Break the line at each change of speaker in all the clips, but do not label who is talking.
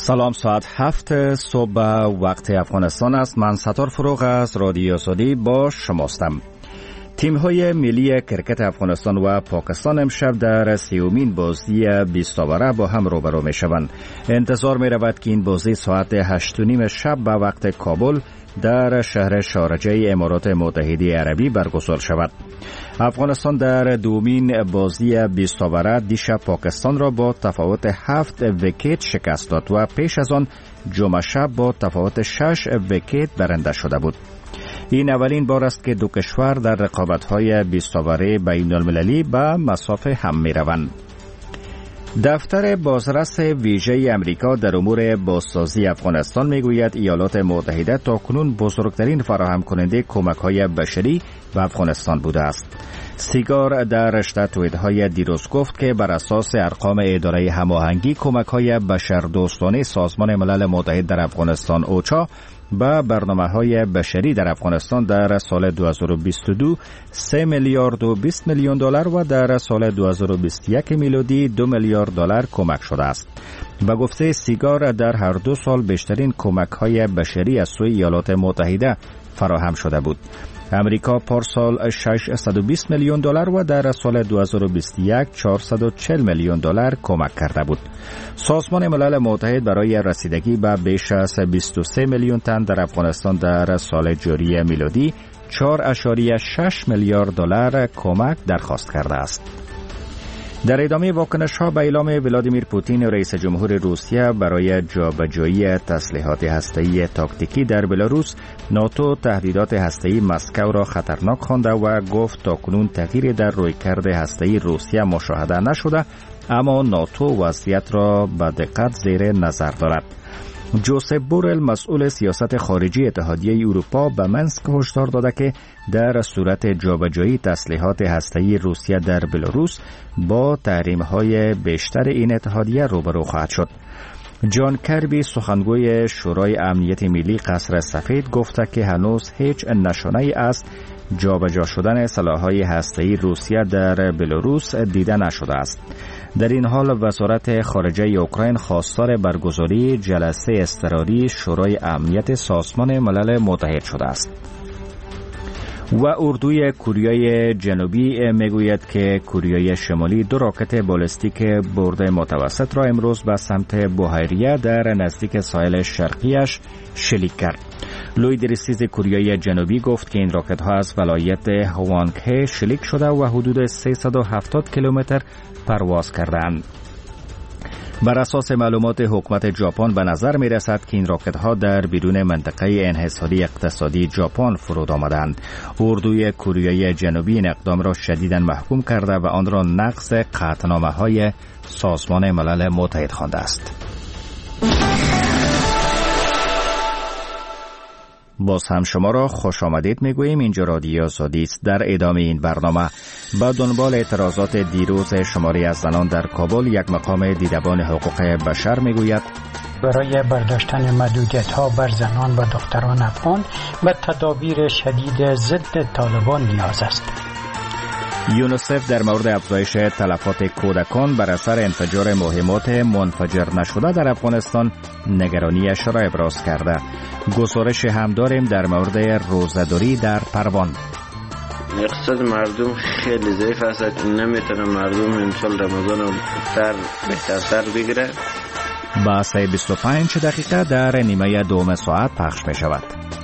سلام، ساعت 7 صبح وقت افغانستان است. من ستار فروغ از رادیو آزادی با شماستم. تیم‌های ملی کرکت افغانستان و پاکستان امشب در 30مین بازی 20 اوره با هم روبرو می‌شوند. انتظار می‌رود که این بازی ساعت 8:30 شب به وقت کابل در شهر شارجه امارات متحده عربی برگزار شود. افغانستان در دومین بازی 20 اوره دیشب پاکستان را با تفاوت 7 ویکت شکست داد و پیش از آن جمعه شب با تفاوت 6 ویکت برنده شده بود. این اولین بار است که دو کشور در رقابت‌های 20 اوره بین‌المللی به مسافه هم می‌روند. دفتر بازرس ویژه امریکا در امور بازسازی افغانستان میگوید ایالات متحده تاکنون بزرگترین فراهم کننده کمک‌های بشری به افغانستان بوده است. سیگار در رشته توییت‌های دیروز گفت که بر اساس ارقام اداره هماهنگی کمک‌های بشردوستانه سازمان ملل متحد در افغانستان اوچا با برنامه‌های بشری در افغانستان در سال 2022 $3 میلیارد و 20 میلیون دلار و در سال 2021 میلادی $2 میلیارد کمک شده است. به گفته سیگار در هر دو سال بیشترین کمک‌های بشری از سوی ایالات متحده فراهم شده بود. امریکا پارسال $620 میلیون و در سال 2021 $440 میلیون کمک کرده بود. سازمان ملل متحد برای رسیدگی به بیش از 23 میلیون تن در افغانستان در سال جاری میلادی $4.6 میلیارد کمک درخواست کرده است. در ادامه واکنش‌ها به اعلام ولادیمیر پوتین رئیس جمهور روسیه برای جابجایی تسلیحات هسته‌ای تاکتیکی در بلاروس، ناتو تهدیدات هسته‌ای مسکو را خطرناک خوانده و گفت تاکنون تغییری در رویکرد هسته‌ای روسیه مشاهده نشده، اما ناتو وضعیت را به دقت زیر نظر دارد. جوزپ بورل مسئول سیاست خارجی اتحادیه اروپا به منسک هشدار داده که در صورت جابجایی تسلیحات هسته‌ای روسیه در بلاروس با تحریم‌های بیشتر این اتحادیه روبرو خواهد شد. جان کربی سخنگوی شورای امنیت ملی قصر سفید گفته که هنوز هیچ نشانه‌ای از جابجا شدن سلاح‌های هسته‌ای روسیه در بلاروس دیده نشده است. در این حال وزارت خارجه اوکراین خواستار برگزاری جلسه اضطراری شورای امنیت سازمان ملل متحد شده است. و اردوی کوریای جنوبی میگوید که کوریای شمالی 2 راکت بالستیک برد متوسط را امروز به سمت بحیره در نزدیک ساحل شرقیش شلیک کرد. لوی درسیز کوریای جنوبی گفت که این راکت ها از ولایت هوانگه شلیک شده و حدود 370 کیلومتر پرواز کردند. بر اساس معلومات حکومت ژاپن به نظر می رسد که این راکت ها در بیرون منطقه انحصاری اقتصادی ژاپن فرود آمدند. اردوی کوریای جنوبی این اقدام را شدیداً محکوم کرده و آن را نقض قطعنامه های سازمان ملل متحد خوانده است. باز هم شما را خوش آمدید میگوییم. اینجا رادیو آزادی است. در ادامه این برنامه با دنبال اعتراضات دیروز شماری از زنان در کابل، یک مقام دیدبان حقوق بشر میگوید
برای برداشتن محدودیت‌ها بر زنان و دختران افغان و تدابیر شدید ضد طالبان نیاز است.
یونیسف در مورد افزایش تلفات کودکان بر اثر انفجار مهمات منفجر نشده در افغانستان نگرانیش را ابراز کرده. گزارش هم داریم در مورد روزه‌داری در پروان.
اقتصاد مردم خیلی ضعیف است، نمیتونه مردم امسال رمضان رو بهترتر بگیره.
بحث 25 دقیقه در نیمه دوم ساعت پخش می شود.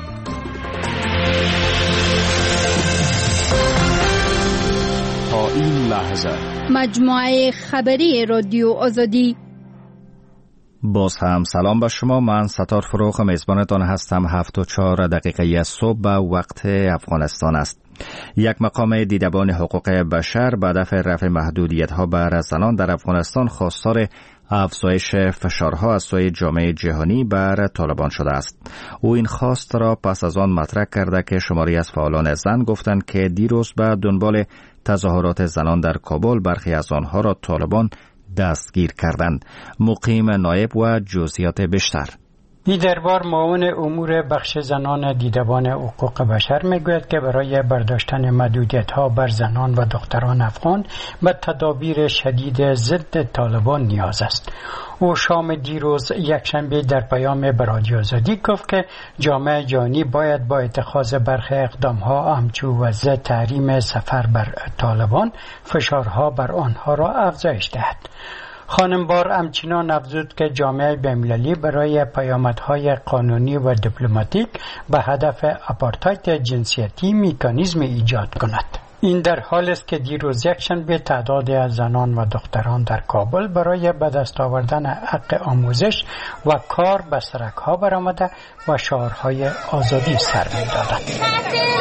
تا این لحظه
مجموعه خبری رادیو آزادی.
باز هم سلام به شما. من ستار فروغ میزبانتان هستم. 7:04 دقیقه صبح به وقت افغانستان است. یک مقام دیدبان حقوق بشر به هدف رفع محدودیت‌ها بر زنان در افغانستان خواستار افزایش فشارها از سوی جامعه جهانی بر طالبان شده است. او این خواست را پس از آن مطرح کرده که شماری از فعالان زن گفتند که دیروز به دنبال تظاهرات زنان در کابل برخی از آنها را طالبان دستگیر کردند. مقیم نایب و جزئیات بیشتر.
این دربار معاون امور بخش زنان دیدبان حقوق بشر میگوید که برای برداشتن محدودیت‌ها بر زنان و دختران افغان به تدابیر شدید ضد طالبان نیاز است. او شام دیروز یکشنبه در پیام به رادیو آزادی گفت که جامعه جهانی باید با اتخاذ برخی اقدام‌ها همچون وضع تحریم سفر بر طالبان فشارها بر آنها را افزایش دهد. خانم بار همچنان افزود که جامعه بین‌المللی برای پیامدهای قانونی و دیپلماتیک به هدف آپارتاید جنسیتی مکانیزم ایجاد کند. این در حالی است که دیروز یکشنبه تعدادی از زنان و دختران در کابل برای به دست آوردن حق آموزش و کار به سرک‌ها برآمده و شعارهای آزادی سر می‌دادند.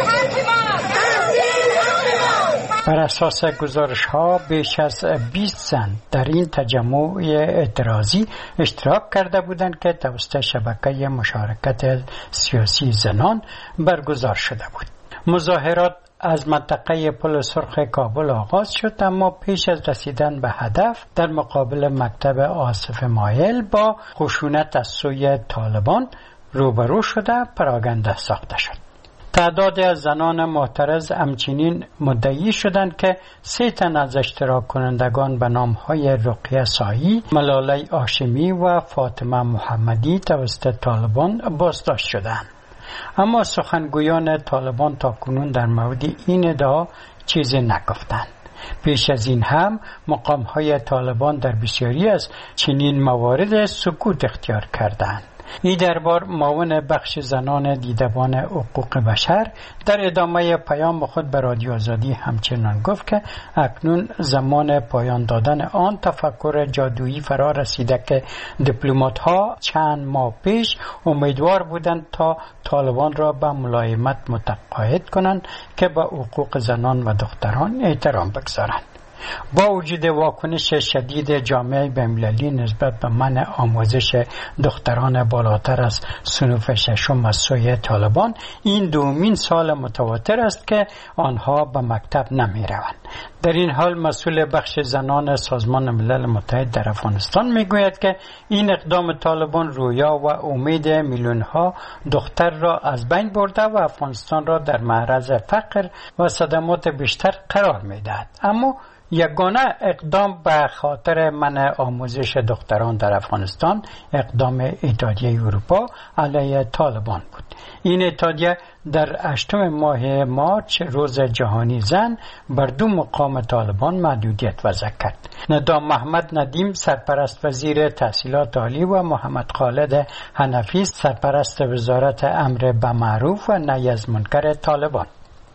بر اساس گزارش‌ها بیش از 20 زن در این تجمع اعتراضی اشتراک کرده بودند که توسط شبکه مشارکت سیاسی زنان برگزار شده بود. مظاهرات از منطقه پل سرخ کابل آغاز شد، اما پیش از رسیدن به هدف در مقابل مکتب آصف مایل با خشونت از سوی طالبان روبرو شده پراگنده ساخته شد. تعدادی از زنان معترض همچنین مدعی شدند که 3 تن از اشتراک کنندگان به نام‌های رقیه سایی، ملاله هاشمی و فاطمه محمدی توسط طالبان بازداشت شدند. اما سخنگویان طالبان تاکنون در مورد این ادعا چیزی نگفتند. پیش از این هم مقام‌های طالبان در بسیاری از چنین موارد سکوت اختیار کردند. این دربار معاون بخش زنان دیدبان حقوق بشر در ادامه پیام خود به رادیو آزادی همچنان گفت که اکنون زمان پایان دادن آن تفکر جادویی فرا رسیده که دیپلمات‌ها چند ماه پیش امیدوار بودند تا طالبان را به ملایمت متقاعد کنند که به حقوق زنان و دختران احترام بگذارند. با وجود واکنش شدید جامعه بین‌المللی نسبت به منع آموزش دختران بالاتر از صنف 6 از سوی طالبان، این دومین سال متواتر است که آنها به مکتب نمی‌روند. در این حال مسئول بخش زنان سازمان ملل متحد در افغانستان میگوید که این اقدام طالبان رویا و امید میلیون‌ها دختر را از بین برده و افغانستان را در معرض فقر و صدمات بیشتر قرار می‌دهد. اما یگانه اقدام به خاطر منع آموزش دختران در افغانستان اقدام اتحادیه اروپا علیه طالبان بود. این اتحادیه در 8 ماه مارچ روز جهانی زن بر 2 مقام طالبان محدودیت وضع کرد. ندام محمد ندیم سرپرست وزیر تحصیلات عالی و محمد خالد حنفی سرپرست وزارت امر بالمعروف و نهی از منکر طالبان.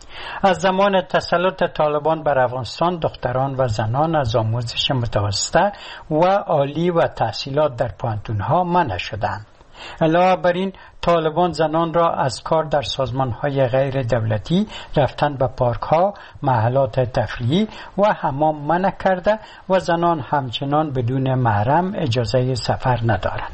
از زمان تسلط طالبان بر افغانستان دختران و زنان از آموزش متوسطه و عالی و تحصیلات در پوهنتون‌ها منع شدند. علاوه بر این طالبان زنان را از کار در سازمان‌های غیر دولتی، رفتن به پارک‌ها، محلات تفریحی و حمام منع کرده و زنان همچنان بدون محرم اجازه سفر ندارند.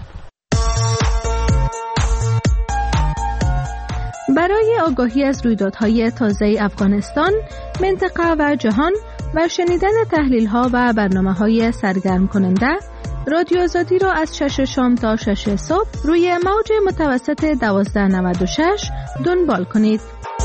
برای آگاهی از رویدادهای تازه افغانستان، منطقه و جهان و شنیدن تحلیل‌ها و برنامه‌های سرگرم کننده، رادیو آزادی را از 6 شام تا 6 صبح روی موج متوسط 1296 دنبال کنید.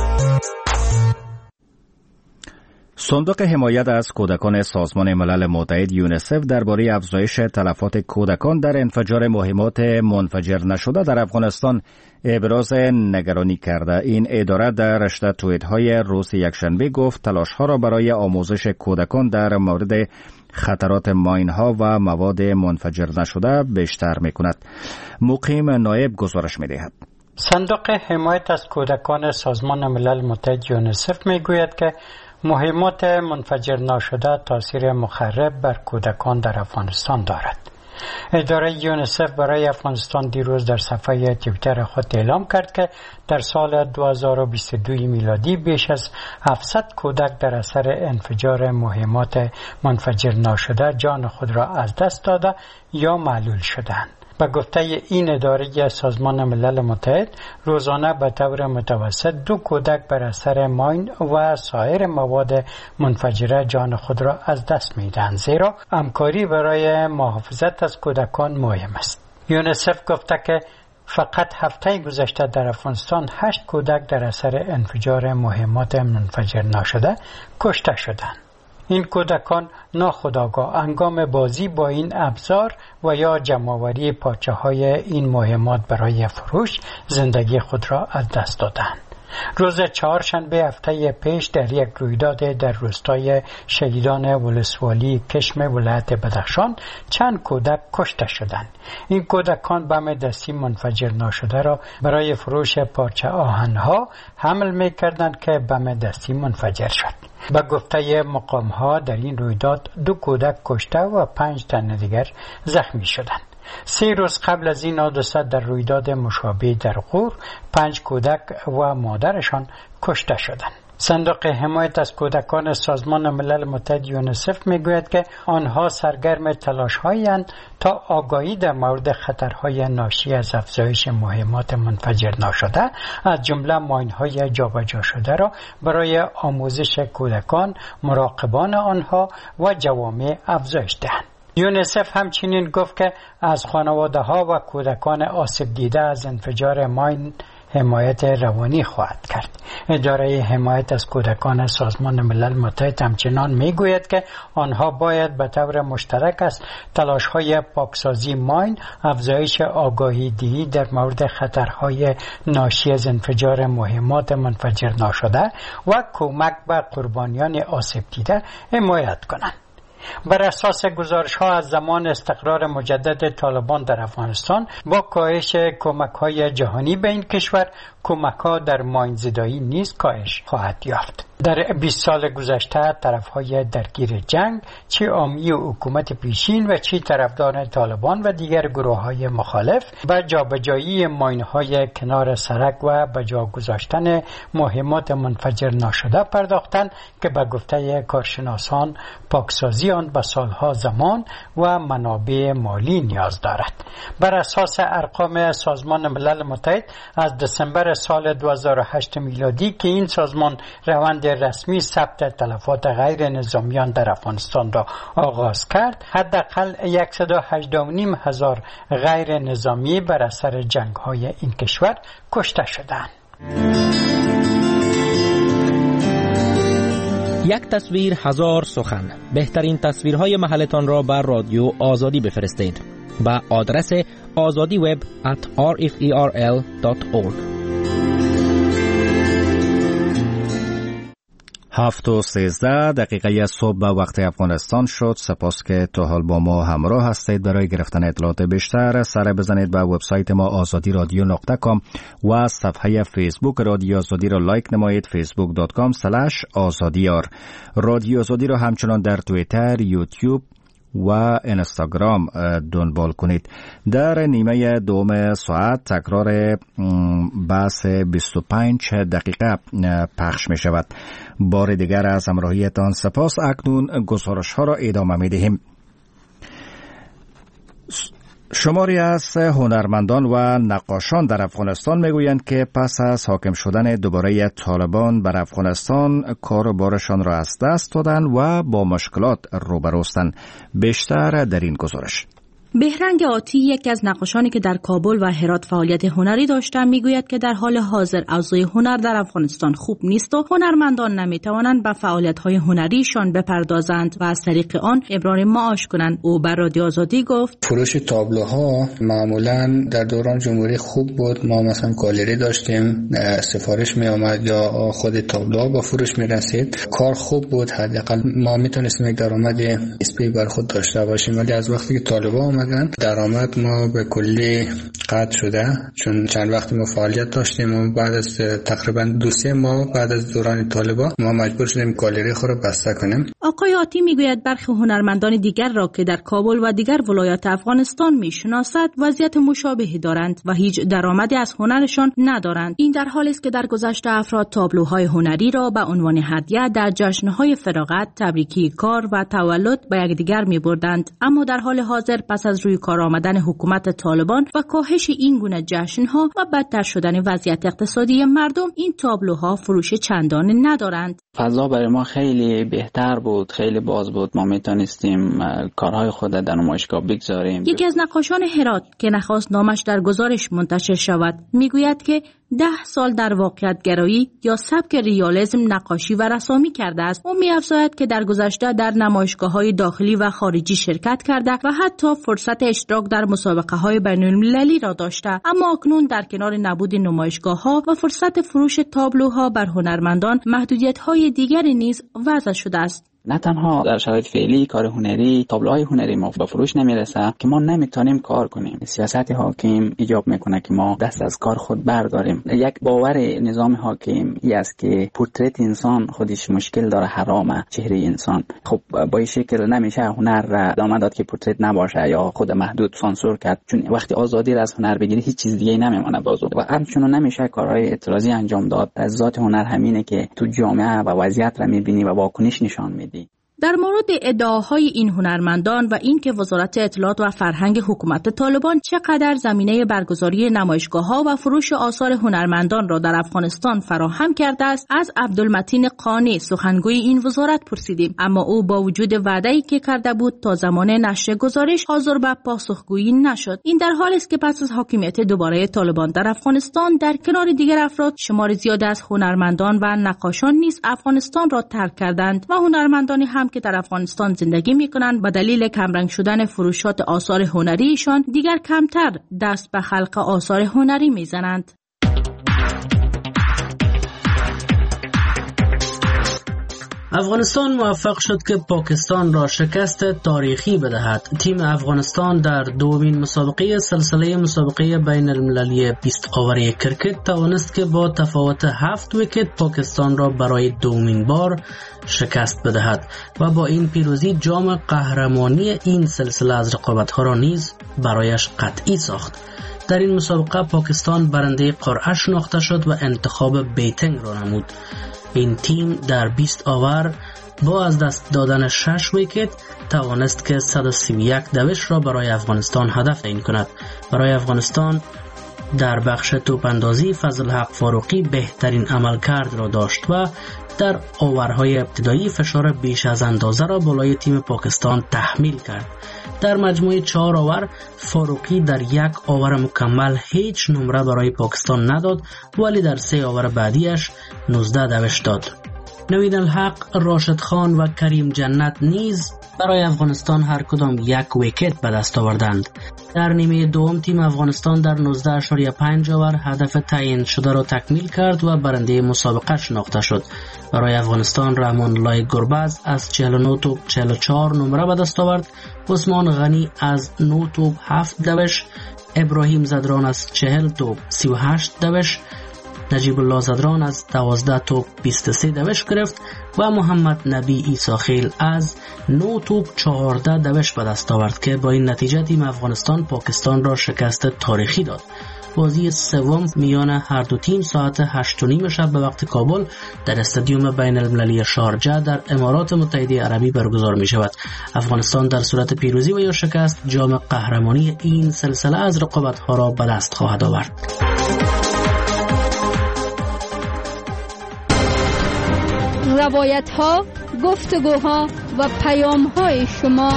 صندوق حمایت از کودکان سازمان ملل متحد یونیسف درباره افزایش تلفات کودکان در انفجار مهمات منفجر نشده در افغانستان ابراز نگرانی کرده. این اداره در رشته توییت‌های روز یکشنبه گفت تلاش‌ها را برای آموزش کودکان در مورد خطرات ماین‌ها و مواد منفجر نشده بیشتر می‌کند. مقیم نایب گزارش می‌دهد.
صندوق حمایت از کودکان سازمان ملل متحد یونیسف می‌گوید که مهمات منفجر نشده تاثیر مخرب بر کودکان در افغانستان دارد. اداره یونیسف برای افغانستان دیروز در صفحه توییتر خود اعلام کرد که در سال 2022 میلادی بیش از 700 کودک در اثر انفجار مهمات منفجر نشده جان خود را از دست داده یا معلول شدند. به گفته این اداره سازمان ملل متحد روزانه به طور متوسط 2 کودک بر اثر ماین و سایر مواد منفجره جان خود را از دست می‌دهند، زیرا همکاری برای محافظت از کودکان مهم است. یونیسف گفته که فقط هفته گذشته در افغانستان 8 کودک در اثر انفجار مهمات منفجر ناشده کشته شدند. این کودکان ناخودآگاه هنگام بازی با این ابزار و یا جمع‌آوری پارچه‌های این مهمات برای فروش زندگی خود را از دست دادند. روز چهارشنبه هفته پیش در یک رویداد در روستای شهیدان ولسوالی کشم ولایت بدخشان چند کودک کشته شدند. این کودکان بم دستی منفجر ناشده را برای فروش پارچه آهن‌ها حمل می‌کردند که بم دستی منفجر شد. به گفته مقام‌ها در این رویداد 2 کودک کشته و 5 تن دیگر زخمی شدند. 3 روز قبل از این حادثه در رویداد مشابه در غور 5 کودک و مادرشان کشته شدند. صندوق حمایت از کودکان سازمان ملل متحد یونیسف میگوید که آنها سرگرم تلاش‌هایند تا آگاهی در مورد خطرهای ناشی از افزایش مهمات منفجر ناشده از جمله ماین‌های جابجا شده را برای آموزش کودکان، مراقبان آنها و جوامع افزایش دهند. یونیسف همچنین گفت که از خانواده‌ها و کودکان آسیب دیده از انفجار ماین حمایت روانی خواهد کرد. اداره حمایت از کودکان سازمان ملل متحد همچنان میگوید که آنها باید به طور مشترک از تلاش‌های پاکسازی ماین، افزایش آگاهی دهی در مورد خطرهای ناشی از انفجار مهمات منفجر ناشده و کمک به قربانیان آسیب دیده حمایت کنند. بر اساس گزارش‌ها از زمان استقرار مجدد طالبان در افغانستان با کاهش کمک‌های جهانی به این کشور، کمک‌ها در ماین‌زدایی نیز کاهش خواهد یافت. در 20 سال گذشته طرف‌های درگیر جنگ، چه عامی حکومت پیشین و چه طرفدار طالبان و دیگر گروه‌های مخالف، به جابجایی ماین‌های کنار سرک و به جا گذاشتن مهمات منفجر ناشده پرداختند که به گفته کارشناسان پاکسازی آن به سالها زمان و منابع مالی نیاز دارد. بر اساس ارقام سازمان ملل متحد از دسامبر سال 2008 میلادی که این سازمان روند رسمی ثبت تلفات غیر نظامیان در افغانستان را آغاز کرد، حداقل 118,500 هزار غیر نظامی بر اثر جنگ‌های این کشور کشته شدند.
یک تصویر هزار سخن. بهترین تصویرهای محلتان را بر رادیو آزادی بفرستید به آدرس azadiweb@rferl.org.
7:13 صبح به وقت افغانستان شد. سپاس که تا حال با ما همراه هستید. برای گرفتن اطلاعات بیشتر سر بزنید به وبسایت ما azadiradyo.com و صفحه فیسبوک رادیو آزادی را لایک نمایید، facebook.com/azadiyar. رادیو آزادی را همچنان در توییتر، یوتیوب و اینستاگرام دنبال کنید. در نیمه دوم ساعت تکرار بحث 25 دقیقه پخش می شود. بار دیگر از همراهیتان سپاس. اکنون گزارش ها را ادامه می دهیم. شماری از هنرمندان و نقاشان در افغانستان میگویند که پس از حاکم شدن دوباره طالبان بر افغانستان کار و بارشان را از دست دادند و با مشکلات روبروستند. بیشتر در این گزارش.
بهرنگ آتی، یکی از نقاشانی که در کابل و هرات فعالیت هنری داشتند، میگوید که در حال حاضر اوضاع هنر در افغانستان خوب نیست و هنرمندان نمیتوانند به فعالیت‌های هنریشان بپردازند و از طریق آن ابرار معاش کنند. او بر رادیو آزادی گفت:
فروش تابلوها معمولاً در دوران جمهوری خوب بود. ما مثلا گالری داشتیم، سفارش می آمد یا خود تابلوها با فروش می رسید. کار خوب بود، حداقل ما میتونستیم یک درآمد نسبی بر خود داشته باشیم. ولی از وقتی که طالبان درآمد ما به کلی قطع شده، چون چند وقت ما فعالیت داشتیم و بعد از تقریبا 2-3 ماه بعد از دوران طالبان ما مجبور شدیم گالری خود را بسته کنیم.
آقای آتی میگوید برخی هنرمندان دیگر را که در کابل و دیگر ولایات افغانستان میشناسد وضعیت مشابهی دارند و هیچ درآمدی از هنرشان ندارند. این در حالی است که در گذشته افراد تابلوهای هنری را به عنوان هدیه در جشن‌های فراغت، تبریکی کار و تولد به یکدیگر می‌بردند، اما در حال حاضر پس از روی کار آمدن حکومت طالبان و کاهش این گونه جشن‌ها و بدتر شدن وضعیت اقتصادی مردم، این تابلوها فروش چندانی ندارند.
فضا برای ما خیلی بهتر بود بود، خیلی باز بود. ما میتونستیم کارهای خود در نمایشگاه بگذاریم.
یکی از نقاشان هرات که نخواست نامش در گزارش منتشر شود میگوید که 10 سال در واقعیت گرایی یا سبک ریالیسم نقاشی و رسامی کرده است. او می‌افزاید که در گذشته در نمایشگاه‌های داخلی و خارجی شرکت کرده و حتی فرصت اشتراک در مسابقه‌های بین‌المللی را داشته، اما اکنون در کنار نبود نمایشگاه‌ها و فرصت فروش تابلوها بر هنرمندان، محدودیت‌های دیگری نیز وضع شده است.
نه تنها در شرایط فعلی کار هنری، تابلوهای هنری ما به فروش نمیرسه که ما نمیتونیم کار کنیم. سیاست حاکم ایجاب میکنه که ما دست از کار خود برداریم. یک باور نظام حاکم ای است که پورتریت انسان خودش مشکل داره، حرامه چهره انسان. خب با این شکل نمیشه هنر را ادامه داد که پورتریت نباشه یا خود محدود سانسور کرد، چون وقتی آزادی را از هنر بگیری هیچ چیز دیگه نمیمونه بازو. و همچنین نمیشه کارهای اعتراضی انجام داد. از ذات هنر همینه که تو جامعه و وضعیت را میبینی و واکنش نشان میدی.
در مورد ادعاهای این هنرمندان و اینکه وزارت اطلاعات و فرهنگ حکومت طالبان چقدر زمینه برگزاری نمایشگاه‌ها و فروش آثار هنرمندان را در افغانستان فراهم کرده است، از عبدالمتین قانی سخنگوی این وزارت پرسیدیم، اما او با وجود وعده‌ای که کرده بود تا زمان نشر گزارش حاضر به پاسخگویی نشد. این در حالی است که پس از حاکمیت دوباره طالبان در افغانستان، در کنار دیگر افراد شمار زیاد از هنرمندان و نقاشان نیز افغانستان را ترک کردند و هنرمندانی هم که در افغانستان زندگی می‌کنند به دلیل کمرنگ شدن فروشات آثار هنریشان دیگر کمتر دست به خلق آثار هنری می‌زنند.
افغانستان موفق شد که پاکستان را شکست تاریخی بدهد. تیم افغانستان در دومین مسابقه سلسله مسابقه بین المللی 20 اووری کرکت توانست که با تفاوت 7 ویکت پاکستان را برای دومین بار شکست بدهد و با این پیروزی جام قهرمانی این سلسله از رقابت‌ها را نیز برایش قطعی ساخت. در این مسابقه پاکستان برنده قرعه شناخته شد و انتخاب بیتنگ را نمود. این تیم در 20 اوور با از دست دادن 6 ویکت توانست که 131 دوش را برای افغانستان هدف تعیین کند. برای افغانستان در بخش توپاندازی فضلحق فاروقی بهترین عملکرد را داشت و در اوورهای ابتدایی فشار بیش از اندازه را بالای تیم پاکستان تحمیل کرد. در مجموع 4 اوور فاروقی در 1 اوور مکمل هیچ نمره برای پاکستان نداد، ولی در 3 اوور بعدیش 19 دوش داد. نوید الحق، راشد خان و کریم جنت نیز برای افغانستان هر کدام 1 ویکت به دست آوردند. در نیمه دوم تیم افغانستان در 19.5 اوور هدف تعیین شده را تکمیل کرد و برنده مسابقه شناخته شد. برای افغانستان رحمان الله گربز از 49 توپ 44 نمره به دست آورد، عثمان غنی از 9 توپ 7 دوش، ابراهیم زدران از 40 توپ 38 دوش، نجیب الله زدران از 12 توپ 23 دوش گرفت و محمد نبی عیساخیل از 9 توپ 14 دوش به دست آورد که با این نتیجه تیم افغانستان پاکستان را شکست تاریخی داد. بازی سوم میان هر دو تیم ساعت 8:30 شب به وقت کابل در استادیوم بین المللی شارجه در امارات متحده عربی برگزار می شود. افغانستان در صورت پیروزی و یا شکست جام قهرمانی این سلسله از رقابت‌ها را به دست خواهد آورد.
روایت‌ها، گفتگوها و پیام‌های شما.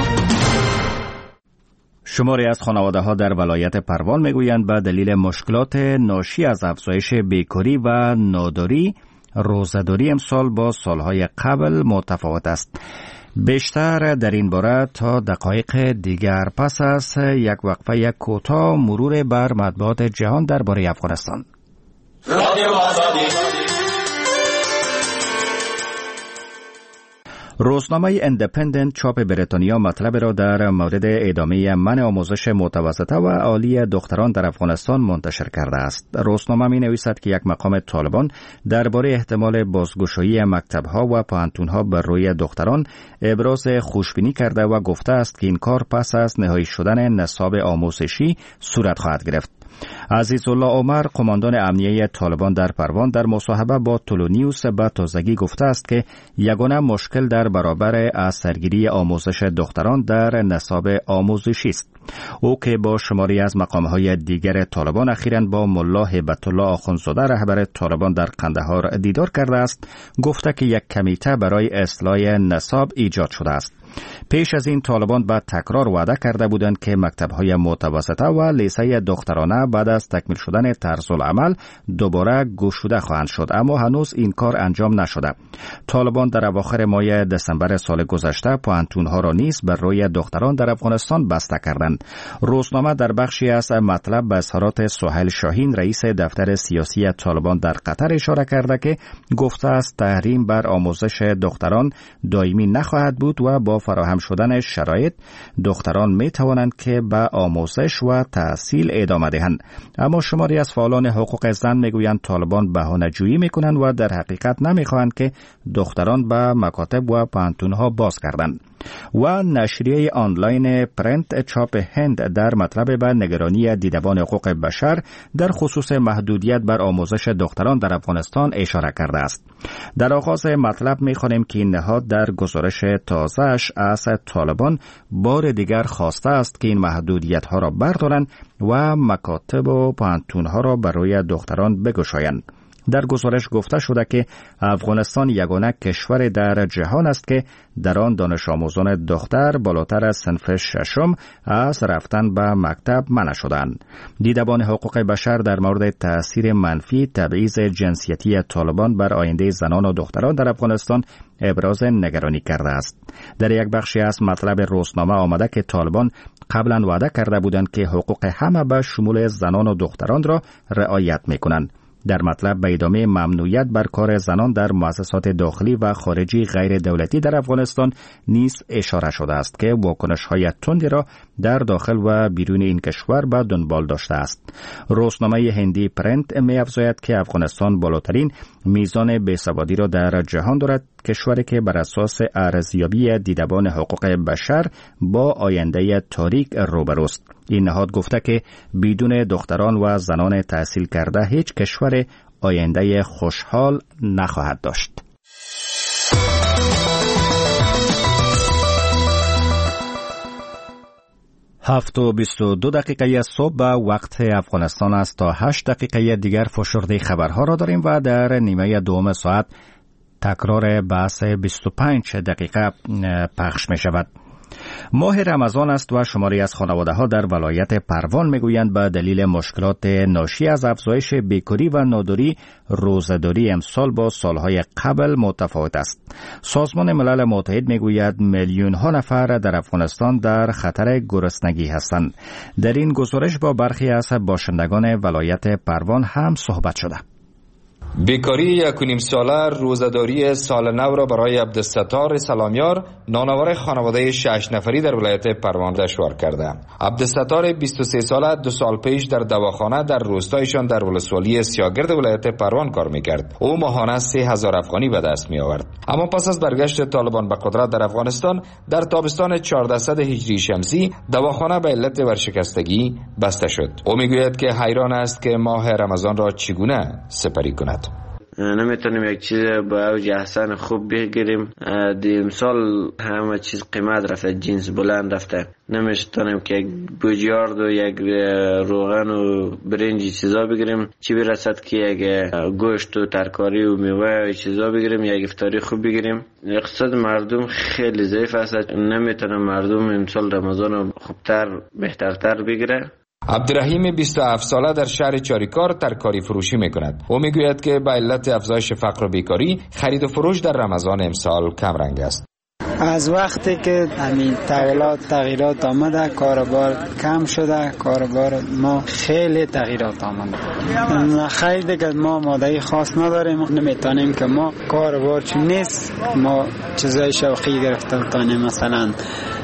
شماری از خانواده‌ها در ولایت پروان میگویند به دلیل مشکلات ناشی از افزایش بیکاری و ناداری، روزه‌داری امسال با سالهای قبل متفاوت است. بیشتر در این باره تا دقایق دیگر پس از یک وقفه کوتاه مرور بر مطبوعات جهان درباره افغانستان. روزنامه اندپندنت چاپ بریتانیا مطلب را در مورد ادامه منع آموزش متوسطه و عالی دختران در افغانستان منتشر کرده است. روزنامه می نویسد که یک مقام طالبان درباره احتمال بازگشایی مکتب‌ها و پوهنتون‌ها بر روی دختران ابراز خوشبینی کرده و گفته است که این کار پس از نهایی شدن نصاب آموزشی صورت خواهد گرفت. عزیزالله عمر قماندان امنیه طالبان در پروان در مصاحبه با تولونیوس به تازگی گفته است که یگانه مشکل در برابر از سرگیری آموزش دختران در نصاب آموزشی است. او که با شماری از مقامهای دیگر طالبان اخیراً با ملا هیبت الله آخوندزاده رهبر طالبان در قندهار دیدار کرده است، گفته که یک کمیته برای اصلاح نصاب ایجاد شده است. پیش از این طالبان به تکرار وعده کرده بودند که مکتب‌های متوسطه و لیسه دخترانه بعد از تکمیل شدن طرزالعمل دوباره گشوده خواهند شد، اما هنوز این کار انجام نشده. طالبان در اواخر ماه دسامبر سال گذشته پوهنتون‌ها را نیز بر روی دختران در افغانستان بسته کردند. روزنامه در بخشی از مطلب به اظهارات سهیل شاهین رئیس دفتر سیاسی طالبان در قطر اشاره کرده که گفته است تحریم بر آموزش دختران دائمی نخواهد بود و با فراهم شدن شرایط دختران می توانند که به آموزش و تحصیل ادامه دهند. اما شماری از فعالان حقوق زن میگویند طالبان بهانه‌جویی میکنند و در حقیقت نمیخواهند که دختران به مکاتب و پوهنتون‌ها باز گردند. و نشریه آنلاین پرنت چاپ هند در مطلب به نگرانی دیدبان حقوق بشر در خصوص محدودیت بر آموزش دختران در افغانستان اشاره کرده است. در آغاز مطلب می‌خوانیم که این نهاد در گزارش تازه‌اش از طالبان بار دیگر خواسته است که این محدودیت‌ها را بردارند و مکاتب و پوهنتون‌ها را برای دختران بگشایند. در گزارش گفته شده که افغانستان یگانه کشور در جهان است که در آن دانش آموزان دختر بالاتر از صنف ششم از رفتن به مکتب منع شدند. دیدبان حقوق بشر در مورد تأثیر منفی تبعیض جنسیتی طالبان بر آینده زنان و دختران در افغانستان ابراز نگرانی کرده است. در یک بخشی از مطلب روزنامه آمده که طالبان قبلا وعده کرده بودند که حقوق همه به شمول زنان و دختران را رعایت می‌کنند. در مطلب به ادامه ممنوعیت بر کار زنان در مؤسسات داخلی و خارجی غیر دولتی در افغانستان نیز اشاره شده است که واکنش‌های تندی را در داخل و بیرون این کشور به دنبال داشته است. روزنامه هندی پرنت می‌افزاید که افغانستان بالاترین میزان بیسوادی را در جهان دارد، کشوری که بر اساس ارزیابی دیدبان حقوق بشر با آینده تاریک روبروست. این نهاد گفته که بدون دختران و زنان تحصیل کرده هیچ کشور آینده خوشحال نخواهد داشت. 7:22 صبح به وقت افغانستان است. تا 8 دقیقه دیگر فشرده خبرها را داریم و در نیمه دوم ساعت تکرار بحث 25 دقیقه پخش می شود. ماه رمضان است و شماری از خانواده‌ها در ولایت پروان میگویند به دلیل مشکلات ناشی از افزایش بیکاری و ناداری روزه‌داری امسال با سالهای قبل متفاوت است. سازمان ملل متحد میگوید میلیون‌ها نفر در افغانستان در خطر گرسنگی هستند. در این گزارش با برخی از باشندگان ولایت پروان هم صحبت شده.
بیکاری 1.5 ساله روزه‌داری سال نو را برای عبدالستار سلامیار نانآور خانواده 6 نفری در ولایت پروان دشوار کرده. عبدالستار 23 ساله 2 سال پیش در دواخانه در روستایشان در ولسوالی سیاگرد ولایت پروان کار میکرد. او ماهانه 3000 افغانی به دست می آورد. اما پس از برگشت طالبان به قدرت در افغانستان در تابستان 1400 هجری شمسی دواخانه به علت ورشکستگی بسته شد. او میگوید که حیران است که ماه رمضان را چگونه سپری کند.
نمیتونیم یک چیز با اوج احسن خوب بگیریم. امسال همه چیز قیمت رفته، جنس بلند رفته. نمیتونیم که یک بوجیارد و یک روغن و برنج چیزا بگیریم، چی برسد که یک گوشت و ترکاری و میوه و چیزا بگیریم، یک افطاری خوب بگیریم. اقتصاد مردم خیلی ضعیف است. نمیتونه مردم امسال رمضان رو خوبتر بهترتر بگیره.
عبدالرحیم 27 ساله در شهر چاریکار ترکاری فروشی میکند. او میگوید که به علت افزایش فقر و بیکاری خرید و فروش در رمضان امسال کم رنگ است.
از وقتی که همین تغییرات آمده کاروبار کم شده، کاروبار ما خیلی تغییرات آمده. خیلی دیگه ما ماده خاص نداریم، نمیتونیم که ما کاروبار چون نیست ما چیزای شوقی گرفته بتانیم، مثلا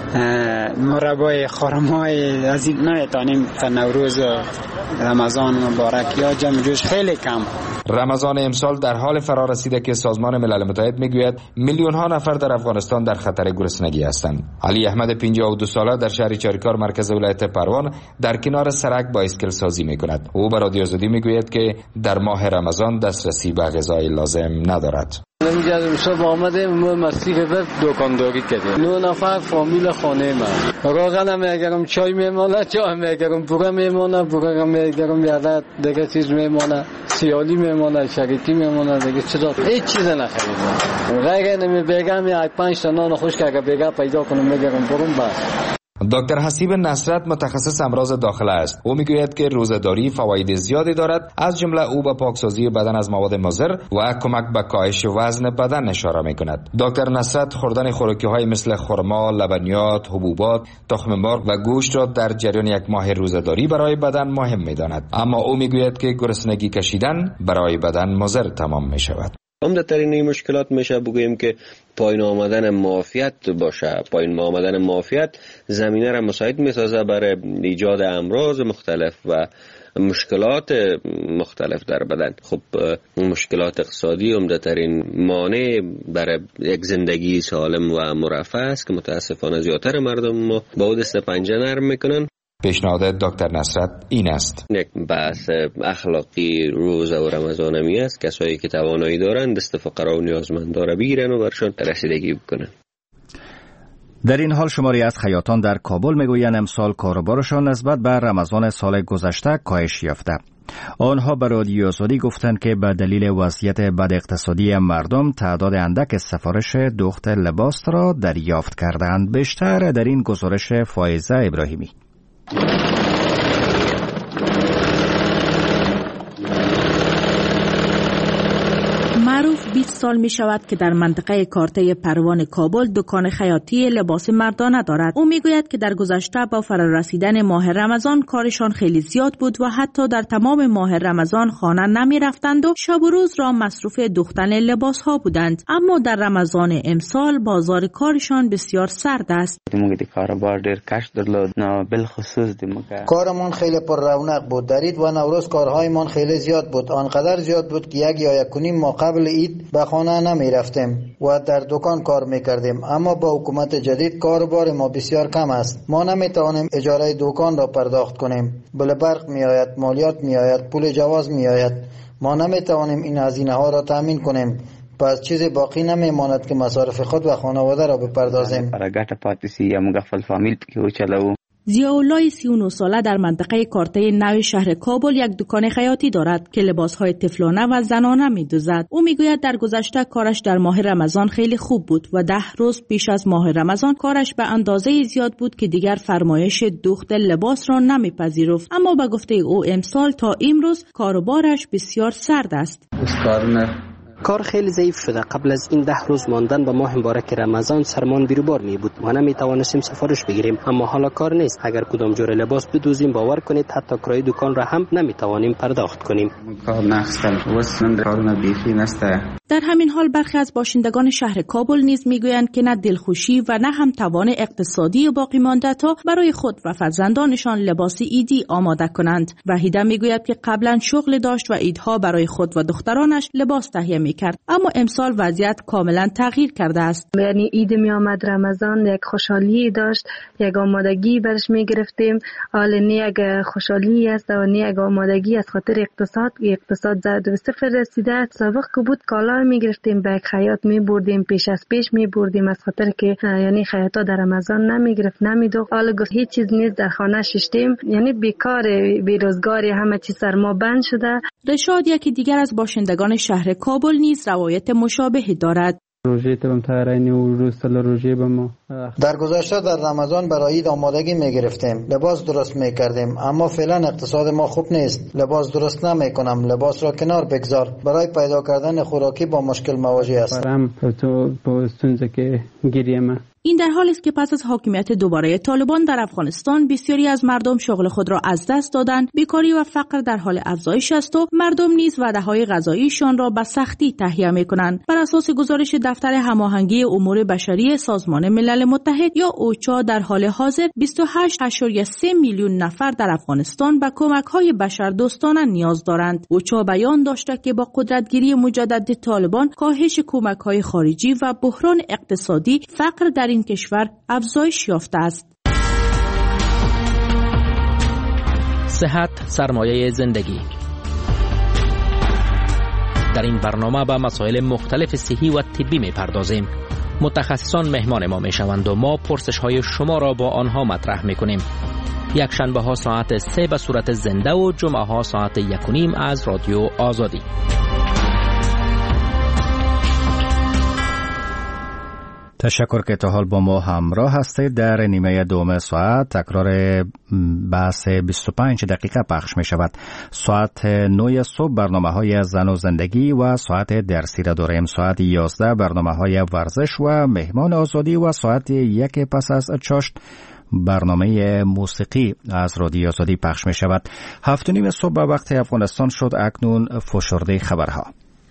مربای خرمای از این نمیتونیم تا نوروز رمضان مبارک یا جمع جوش خیلی کم.
رمضان امسال در حال فرا رسیده که سازمان ملل متحد میگوید میلیون ها نفر در افغانستان در خطر گرسنگی هستند. علی احمد 52 ساله در شهر چاریکار مرکز ولایت پروان در کنار سرک بایسکل سازی میکند. او به رادیو آزادی میگوید که در ماه رمضان دسترسی به غذای لازم ندارد.
نمی‌گردم صبح آمدیم مستی بر دکانداری کردیم 9 نفر فامیل خانه من روغن میگیرم چای میمونه چای میگیرم بوره میمونه بوره میگیرم یاد دیگه چیز میمونه سیالی میمونه شریکی میمونه دیگه چیزا هیچ چیز نخریدم غیر نمیگم یا 5 تا نان خشک اگه بگا پیدا کنم میگیرم برام بس.
دکتر حسیب نصرت متخصص امراض داخله است. او میگوید که روزه‌داری فواید زیادی دارد، از جمله او به پاکسازی بدن از مواد مضر و کمک به کاهش وزن بدن اشاره میکند. دکتر نصرت خوردن خوراکی‌های مثل خرما، لبنیات، حبوبات، تخم مرغ و گوشت را در جریان یک ماه روزه‌داری برای بدن مهم میداند، اما او میگوید که گرسنگی کشیدن برای بدن مضر تمام میشود.
عمدترین این مشکلات میشه بگوییم که پایین آمدن معافیت باشه. پایین آمدن معافیت زمینه را مساعد میسازه برای ایجاد امراض مختلف و مشکلات مختلف در بدن. خب مشکلات اقتصادی عمدترین مانع برای یک زندگی سالم و مرفه است که متاسفانه زیادتر مردم ما با او دست پنجه نرم میکنن.
پیشنهاد دکتر نصرت این است:
یک بحث اخلاقی روزه و رمضان می است. کسایی که توانایی دارند دست فقرا و نیازمندا را بگیرن و برشان رسیدگی بکنن.
در این حال شماری از خیاطان در کابل میگویند امسال کاروبارشان نسبت به رمضان سال گذشته کاهش یافته. آنها به رادیو آزادی گفتند که به دلیل وضعیت بد اقتصادی مردم تعداد اندک سفارش دوخت لباس را دریافت کردند. بیشتر در این گزارش فائزه ابراهیمی.
معروف 20 سال می شود که در منطقه کارته پروان کابل دکان خیاطی لباس مردانه دارد. او می گوید که در گذشته با فرارسیدن ماه رمضان کارشان خیلی زیاد بود و حتی در تمام ماه رمضان خانه نمی رفتند و شب و روز را مصروف دوختن لباس ها بودند. اما در رمضان امسال بازار کارشان بسیار سرد است.
کارمان خیلی پر رونق بود. در عید و نوروز کارهایمان خیلی زیاد بود. آنقدر زیاد بود که 1 یا 1.5 ماه قبل عید به خانه نمی رفتیم و در دکان کار می کردیم. اما با حکومت جدید کاروبار ما بسیار کم است. ما نمی توانیم اجاره دکان را پرداخت کنیم. بل برق می آید، مالیات می آید، پول جواز می آید. ما نمی توانیم این هزینه ها را تامین کنیم. پس چیزی باقی نمی ماند که مصارف خود و خانواده را بپردازیم.
ضیاءالله 39 ساله در منطقه کارته نو شهر کابل یک دکان خیاطی دارد که لباسهای طفلانه و زنانه می‌دوزد. او میگوید در گذشته کارش در ماه رمضان خیلی خوب بود و 10 روز پیش از ماه رمضان کارش به اندازه زیاد بود که دیگر فرمایش دوخت لباس را نمیپذیرفت. اما به گفته او امسال تا امروز کاروبارش بسیار سرد است.
کار خیلی ضعیف شده. قبل از این 10 روز ماندن به ماه مبارک رمضان سرمان بیروبار می بود. ما نمی توانستیم سفارش بگیریم. اما حالا کار نیست. اگر کدام جور لباس بدوزیم باور کنید حتی کرایه دکان را هم نمی توانیم پرداخت کنیم.
در همین حال برخی از باشندگان شهر کابل نیز میگویند که نه دلخوشی و نه هم توان اقتصادی باقی مانده تا برای خود و فرزندانشان لباس عیدی آماده کنند. وحیده میگوید که قبلا شغل داشت و عیدها برای خود و دخترانش لباس تهیه میکرد، اما امسال وضعیت کاملا تغییر کرده است.
یعنی عید می آمد رمضان یک خوشحالی داشت، یک آمادگی برش میگرفتیم. حال نه یک خوشحالی است و نه یک آمادگی از خاطر اقتصاد زد به صفر رسیده. سابق که بود کالا میگرفتیم به خیاط میبردیم، پیش از پیش میبردیم از خاطر که یعنی خیاطا در رمضان نمیگرفت نمیدوخت. حالا گفت هیچ چیز نیست، در خانه ششتیم، یعنی بیکار بیروزگاری همه چیز سرما بند شده.
رشاد یکی دیگر از باشندگان شهر کابل نیز روایت مشابهی دارد.
در گذشته در رمضان برای عید آمادگی میگرفتیم، لباس درست میکردیم، اما فعلا اقتصاد ما خوب نیست. لباس درست نمیکنم، لباس را کنار بگذار. برای پیدا کردن خوراکی با مشکل مواجه است.
این در حالی است که پس از حاکمیت دوباره طالبان در افغانستان بسیاری از مردم شغل خود را از دست دادند، بیکاری و فقر در حال افزایش است و مردم نیز وعده‌های غذاییشان را به سختی تهیه می‌کنند. بر اساس گزارش دفتر هماهنگی امور بشری سازمان ملل متحد یا اوچا، در حال حاضر 28.3 میلیون نفر در افغانستان به کمک‌های بشردوستانه نیاز دارند. اوچا بیان داشته که با قدرتگیری مجدد طالبان، کاهش کمک‌های خارجی و بحران اقتصادی، فقر در این کشور افزایش یافته است.
صحت سرمایه زندگی. در این برنامه به مسائل مختلف صحی و طبی می‌پردازیم. متخصصان مهمان ما می‌شوند و ما پرسش‌های شما را با آنها مطرح می‌کنیم. یک شنبه ها ساعت 3 به صورت زنده و جمعه ها ساعت 1:30 از رادیو آزادی.
تشکر که تا حال با ما همراه هستید. در نیمه دوم ساعت تکرار بحث 25 دقیقه پخش می شود. ساعت 9 صبح برنامه های زن و زندگی و ساعت درسی را داریم. ساعت 11 برنامه های ورزش و مهمان آزادی و ساعت 1 پس از چاشت برنامه موسیقی از رادیو آزادی پخش می شود. 7:30 صبح به وقت افغانستان شد. اکنون فشرده خبرها.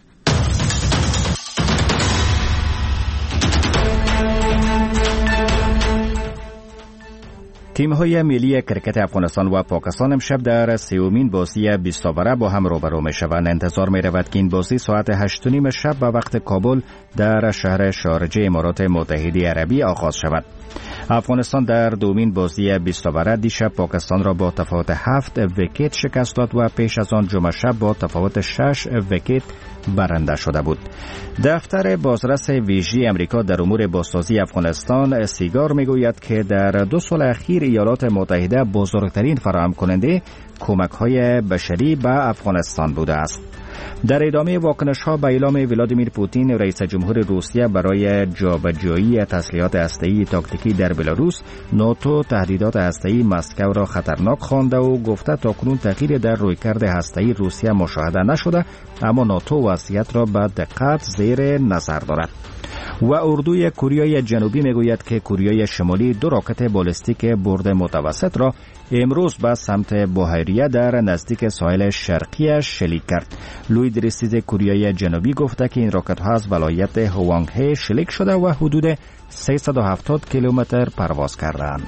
تیم‌های ملی کرکت افغانستان و پاکستان امشب در 30مین بازی 20 اوره با هم روبرو می‌شوند. انتظار می‌رود که این بازی ساعت 8:30 شب به وقت کابل در شهر شارجه امارات متحده عربی آغاز شود. افغانستان در دومین بازی 20 اوره دیشب پاکستان را با تفاوت 7 ویکت شکست داد و پیش از آن جمعه شب با تفاوت 6 ویکت برنده شده بود. دفتر بازرس ویژه امریکا در امور بازسازی افغانستان سیگار میگوید که در 2 سال اخیر ایالات متحده بزرگترین فراهم کننده کمک‌های بشری به افغانستان بوده است. در ادامه واکنش‌ها به اعلام ولادیمیر پوتین رئیس جمهور روسیه برای جابجایی تسلیحات هسته‌ای تاکتیکی در بلاروس، ناتو تهدیدات هسته‌ای مسکو را خطرناک خوانده و گفته تاکنون تغییری در رویکرد هسته‌ای روسیه مشاهده نشده، اما ناتو وضعیت را به دقت زیر نظر دارد. و اردوی کوریای جنوبی میگوید که کوریای شمالی 2 راکت بالستیک برد متوسط را امروز به سمت بحیره در نزدیک ساحل شرقی شلیک کرد. لوید رسید کوریای جنوبی گفته که این راکت ها از ولایت هوانگهه شلیک شده و حدود 370 کیلومتر پرواز کردند.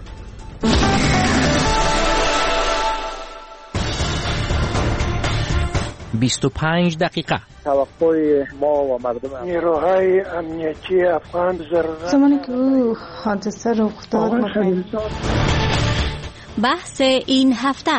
«25 دقیقه».
توقع ما و مردم نیروهای امنیتی افغان
زمانی که او حادثه رخ داد
بحث این هفته.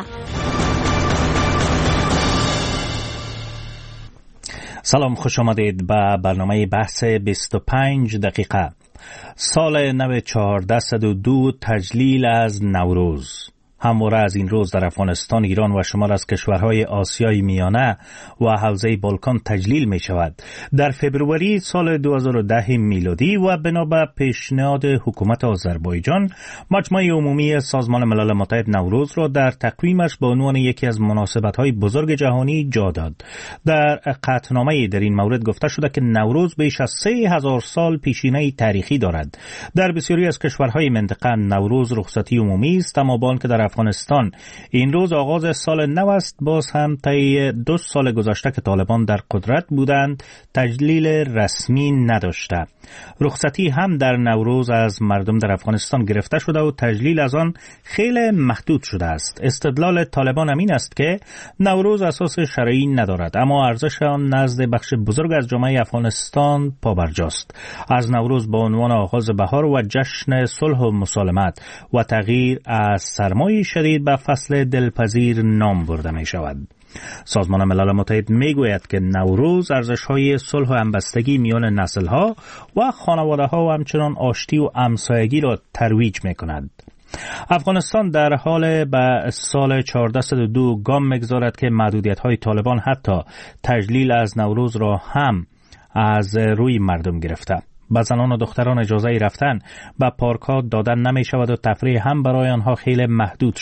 سلام، خوش آمدید به برنامه بحث 25 دقیقه. سال نو 1402 تجلیل از نوروز. همواره از این روز در افغانستان، ایران و شمال از کشورهای آسیای میانه و حوزه بالکان تجلیل می شود. در فبروری سال 2010 میلادی و بنا به پیشنهاد حکومت آذربایجان، مجمع عمومی سازمان ملل متحد نوروز را در تقویمش به عنوان یکی از مناسبت‌های بزرگ جهانی جا داد. در قطعنامه در این مورد گفته شده که نوروز بیش از 3000 سال پیشینه تاریخی دارد. در بسیاری از کشورهای منطقه نوروز رخصتی عمومی است، اما با آنکه در افغانستان این روز آغاز سال نو است، باز هم طی 2 سال گذشته که طالبان در قدرت بودند تجلیل رسمی نداشته. رخصتی هم در نوروز از مردم در افغانستان گرفته شده و تجلیل از آن خیلی محدود شده است. استدلال طالبان همین است که نوروز اساس شرعی ندارد، اما ارزش آن نزد بخش بزرگ از جامعه افغانستان پابرجاست. از نوروز به عنوان آغاز بهار و جشن صلح و مسالمت و تغییر از سرمای شدید به فصل دلپذیر نام برده می شود. سازمان ملل متحد می گوید که نوروز ارزش‌های صلح و همبستگی میان نسل‌ها و خانواده‌ها و همچنان آشتی و همسایگی را ترویج می کند. افغانستان در حال به سال 1402 گام می‌گذارد که محدودیت‌های طالبان حتی تجلیل از نوروز را هم از روی مردم گرفته. به زنان و دختران اجازه رفتن به پارک‌ها دادن نمی شود و تفریح هم برای آنها خیلی محدود شده.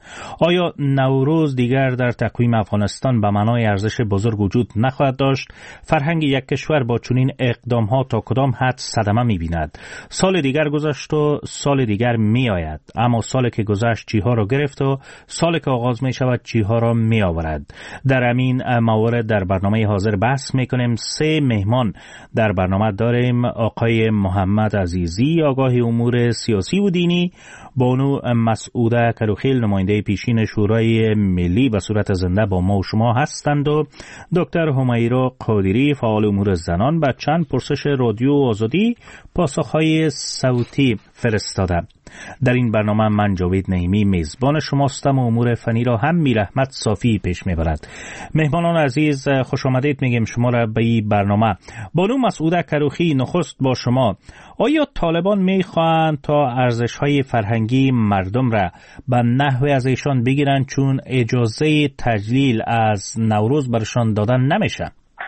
آیا نوروز دیگر در تقویم افغانستان به معنای ارزش بزرگ وجود نخواهد داشت؟ فرهنگ یک کشور با چنین اقدام‌ها تا کدام حد صدمه می‌بیند؟ سال دیگر گذشت و سال دیگر می‌آید، اما سالی که گذشت چیها را گرفت و سالی که آغاز می‌شود چیها را می‌آورد. در همین موارد در برنامه حاضر بحث می‌کنیم. 3 مهمان در برنامه داریم: آقای محمد عزیزی، آگاه امور سیاسی و دینی، بانو مسعوده کروخیل، نماینده پیشین شورای ملی به صورت زنده با ما و شما هستند، و دکتر همیرا قادری، فعال امور زنان، به چند پرسش رادیو آزادی پاسخهای صوتی فرستاده. در این برنامه من جاوید نعیمی میزبان شماستم و امور فنی را هم میرحمت صافی پیش میبرد. مهمانان عزیز خوش آمدید میگیم شما را به این برنامه. بانو مسعوده کروخی، نخست با شما. آیا طالبان میخواهند تا ارزش‌های فرهنگی مردم را به نحوی از ایشان بگیرند چون اجازه تجلیل از نوروز برشان دادن نمیشه؟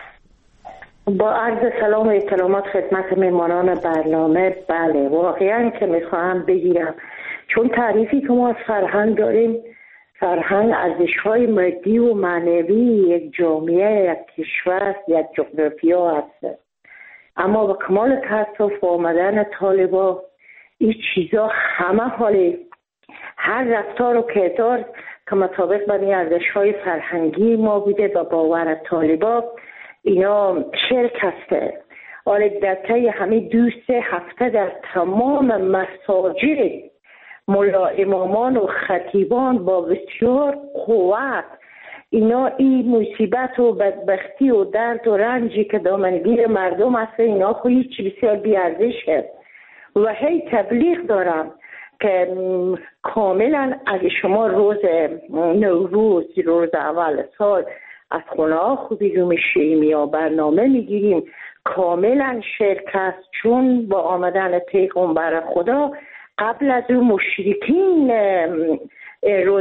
با عرض سلام و احترامات خدمت مهمانان برنامه، بله واقعا که میخواهم بگیرم، چون تعریفی که ما از فرهنگ داریم، فرهنگ ارزش‌های مادی و معنوی یک جامعه، یک کشور، یک جغرافیا هست. اما با کمال تاسف آمدن طالبان این چیزا همه حالی، هر رفتار و کردار که مطابق با این ارزش‌های فرهنگی ما بوده و باور طالبان، اینا شرک هسته. حالا در طی همه 2-3 هفته در تمام مساجد ملا امامان و خطیبان با بسیار قوت اینا این مصیبت و بدبختی و درد و رنجی که دامنگیر مردم هست، اینا خو هیچ بسیار بیارزشه و هی تبلیغ دارم که کاملا اگه شما روز نوروز، روز اول سال از خونه ها خوبی رو میشیم یا برنامه میگیریم، کاملا شرک است، چون با آمدن پیغمبر خدا قبل از اون مشرکین روز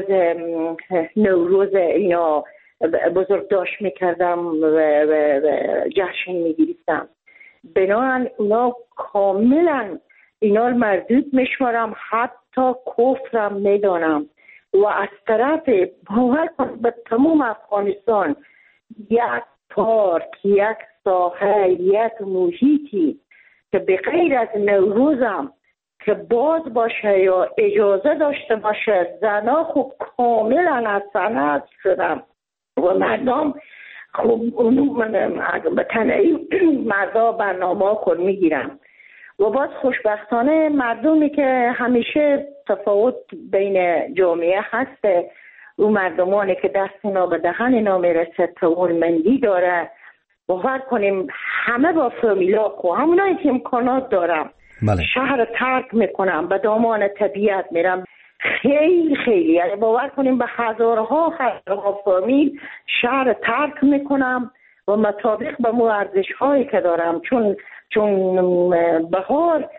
نوروز اینا بزرگ داشت میکردم و جشن میگیریستم. بنابراین اونا کاملا اینا مردود میشمارم، حتی کفرم میدانم. و از طرف باور کنم به تمام افغانستان یک پارک، یک ساحه، یک محیطی که به غیر از نوروزم که باز باشه یا اجازه داشته باشه، زنا خوب کاملا از صنعت شدم و مردم خوب اونو به تنهی مردا برنامه خود میگیرم. و باز خوشبختانه مردمی که همیشه تفاوت بین جامعه هسته، اون مردمانی که دست اینا به دهن اینا میرسه، توانمندی داره، باور کنیم همه با فامیلا خو همونایی که امکانات دارم شهر ترک میکنم، به دامان طبیعت میرم، خیلی خیلی، یعنی باور کنیم به هزارها فامیل شهر ترک میکنم و مطابق به مو ارزش هایی که دارم، چون بهار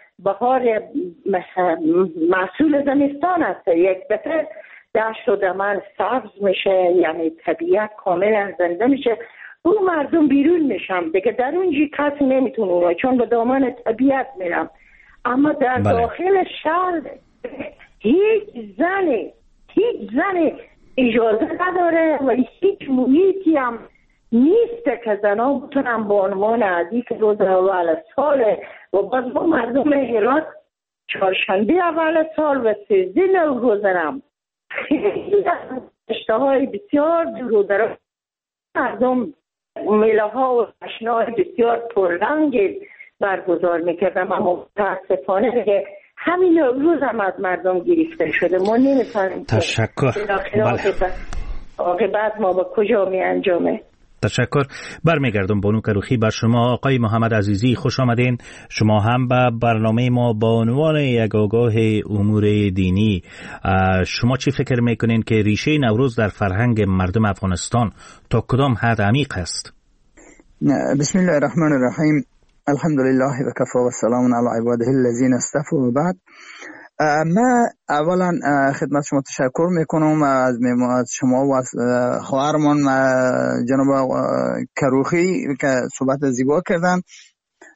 محصول زمستان است، یک دفعه دشت و دمن سبز میشه، یعنی طبیعت کاملا زنده میشه، اون مردم بیرون میشم دیگه، در اونجی کسی نمیتونه چون به دامان طبیعت میرم. اما در داخل شهر هیچ زنی اجازه نداره و هیچ محیطی هم نیست که زنها بتونم با عنوان عزیز روز اول سال و باز با مردم هرات چهارشنبه اول سال و 13 نوروزم اشتهای بسیار دور مردم میله ها و جشن‌های بسیار پررنگ برگزار میکردم، اما متاسفانه دیگه همین روز هم از مردم گرفته شده. ما نمی‌فهمیم
تشکر.
عاقبت ما با کجا می انجامه.
تشکر. برمیگردم بانو کروخی بر شما. آقای محمد عزیزی خوش آمدین. شما هم به برنامه ما با عنوان یک آگاه امور دینی، شما چی فکر میکنین که ریشه نوروز در فرهنگ مردم افغانستان تا کدام حد عمیق است؟
بسم الله الرحمن الرحیم. الحمد لله و کفا و سلام علی عباده الذین اصطفى. و بعد من اولا خدمت شما تشکر میکنم از شما و از خواهرمان جناب کروخی که صحبت زیبا کردن.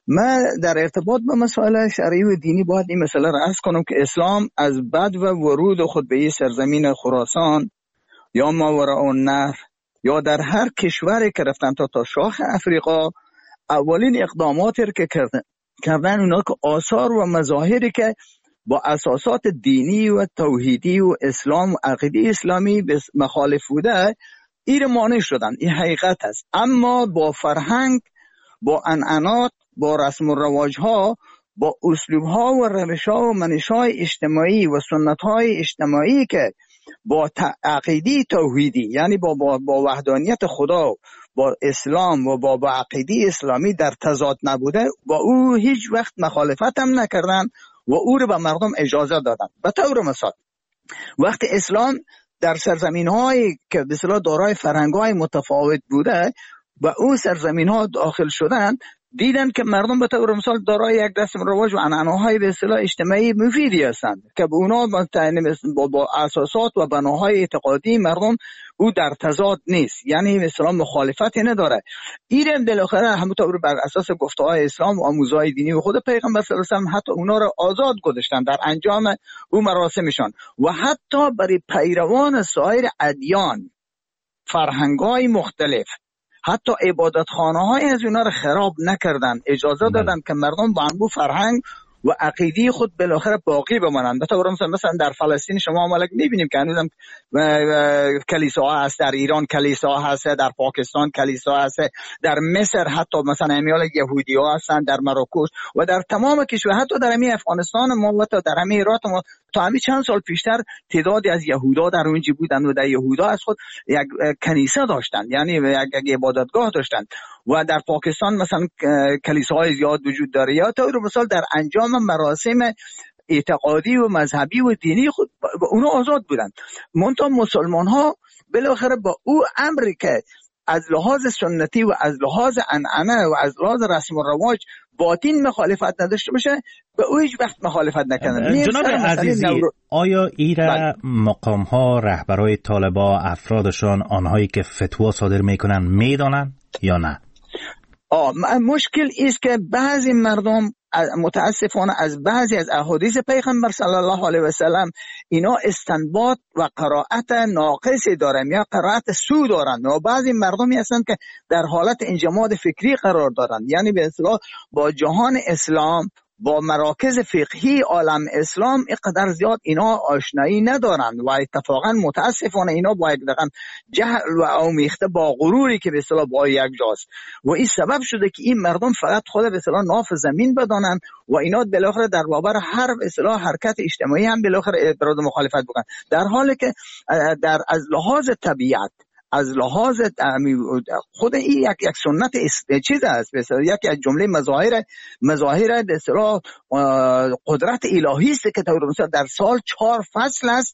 من در ارتباط با مسائل شرعی و دینی باید این مسئله را عرض کنم که اسلام از بد و ورود خود به این سرزمین خراسان یا ماوراء النهر یا در هر کشوری که رفتن تا شاخ افریقا، اولین اقداماتی که کردن اونا که آثار و مظاهری که با اساسات دینی و توحیدی و اسلام و عقیده اسلامی مخالف بوده این مانع شدن. این حقیقت است. اما با فرهنگ، با عنعنات، با رسم و رواجها، با اسلوبها و روشها و منشهای اجتماعی و سنتهای اجتماعی که با عقیده توحیدی یعنی با وحدانیت خدا، با اسلام و با عقیده اسلامی در تضاد نبوده، با او هیچ وقت مخالفت هم نکردن و او رو به مردم اجازه دادن. به طور مثال وقتی اسلام در سرزمین‌هایی که به اصطلاح دارای فرهنگ‌های متفاوت بوده و او سرزمین‌ها داخل شدن، دیدن که مردم به طور مثال دارای یک رسم رواج و عنعنه‌های به اصطلاح اجتماعی مفیدی هستند که به اونا با اساسات و بناهای اعتقادی مردم او در تضاد نیست، یعنی به اصطلاح مخالفتی نداره. این بالاخره همونطور بر اساس گفته‌های اسلام و آموزهای دینی و خود پیغمبر صلی الله علیه و آله حتی اونا را آزاد گذاشتن در انجام او مراسمشان و حتی برای پیروان سایر ادیان، فرهنگ‌های مختلف، حتی عبادتخانه‌های از اونا رو خراب نکردن، اجازه دادن که مردم با انبوه فرهنگ و عقیده خود بالاخره باقی بمانند. به طور مثلا در فلسطین شما مالک می‌بینیم که هنوزم کلیساها هست، در ایران کلیسا هست، در پاکستان کلیسا هست، در مصر حتی مثلا امیال یهودی‌ها هستند، در مراکش و در تمام کشورها، حتی در همین افغانستان ما و در همین ایران ما تا همین چند سال پیشتر تعدادی از یهودا در اونجا بودند و در یهودا از خود یک کنیسه داشتند، یعنی یک عبادتگاه داشتند و در پاکستان مثلا کلیساهای زیاد وجود داره. یا طور مثال در انجام مراسم اعتقادی و مذهبی و دینی خود اونا آزاد بودند. منتها مسلمان ها بالاخره با او امری که از لحاظ سنتی و از لحاظ عنعنه و از لحاظ رسم و رواج باطن مخالفت نداشته باشه، به او هیچ وقت مخالفت نکردن.
جناب عزیزی، آیا ایره مقام ها، رهبرای طالبان، افرادشان، آنهایی که فتوا صادر میکنن میدانن یا نه؟
مشکل است که بعضی مردم متاسفانه از بعضی از احادیث پیغمبر صلی الله علیه و سلم اینا استنباط و قرائت ناقصی دارن یا قرائت سو دارن و بعضی مردمی هستند که در حالت انجماد فکری قرار دارن، یعنی به اصطلاح با جهان اسلام، با مراکز فقهی عالم اسلام اینقدر زیاد اینا آشنایی ندارند و اتفاقا متاسفانه اینا با یک رقم جهل و آمیخته با غروری که به اصطلاح با یک جاست و این سبب شده که این مردم فقط خود به اصطلاح ناف زمین بدانن و اینا بالاخره در برابر هر به اصطلاح حرکت اجتماعی هم بالاخره اعتراض و مخالفت بکنن، در حالی که از لحاظ طبیعت، از لحاظ خود این یک سنت چیز است، مثلا یکی از جمله مظاهر به اصطلاح قدرت الهی است که مثلا در سال 4 فصل است،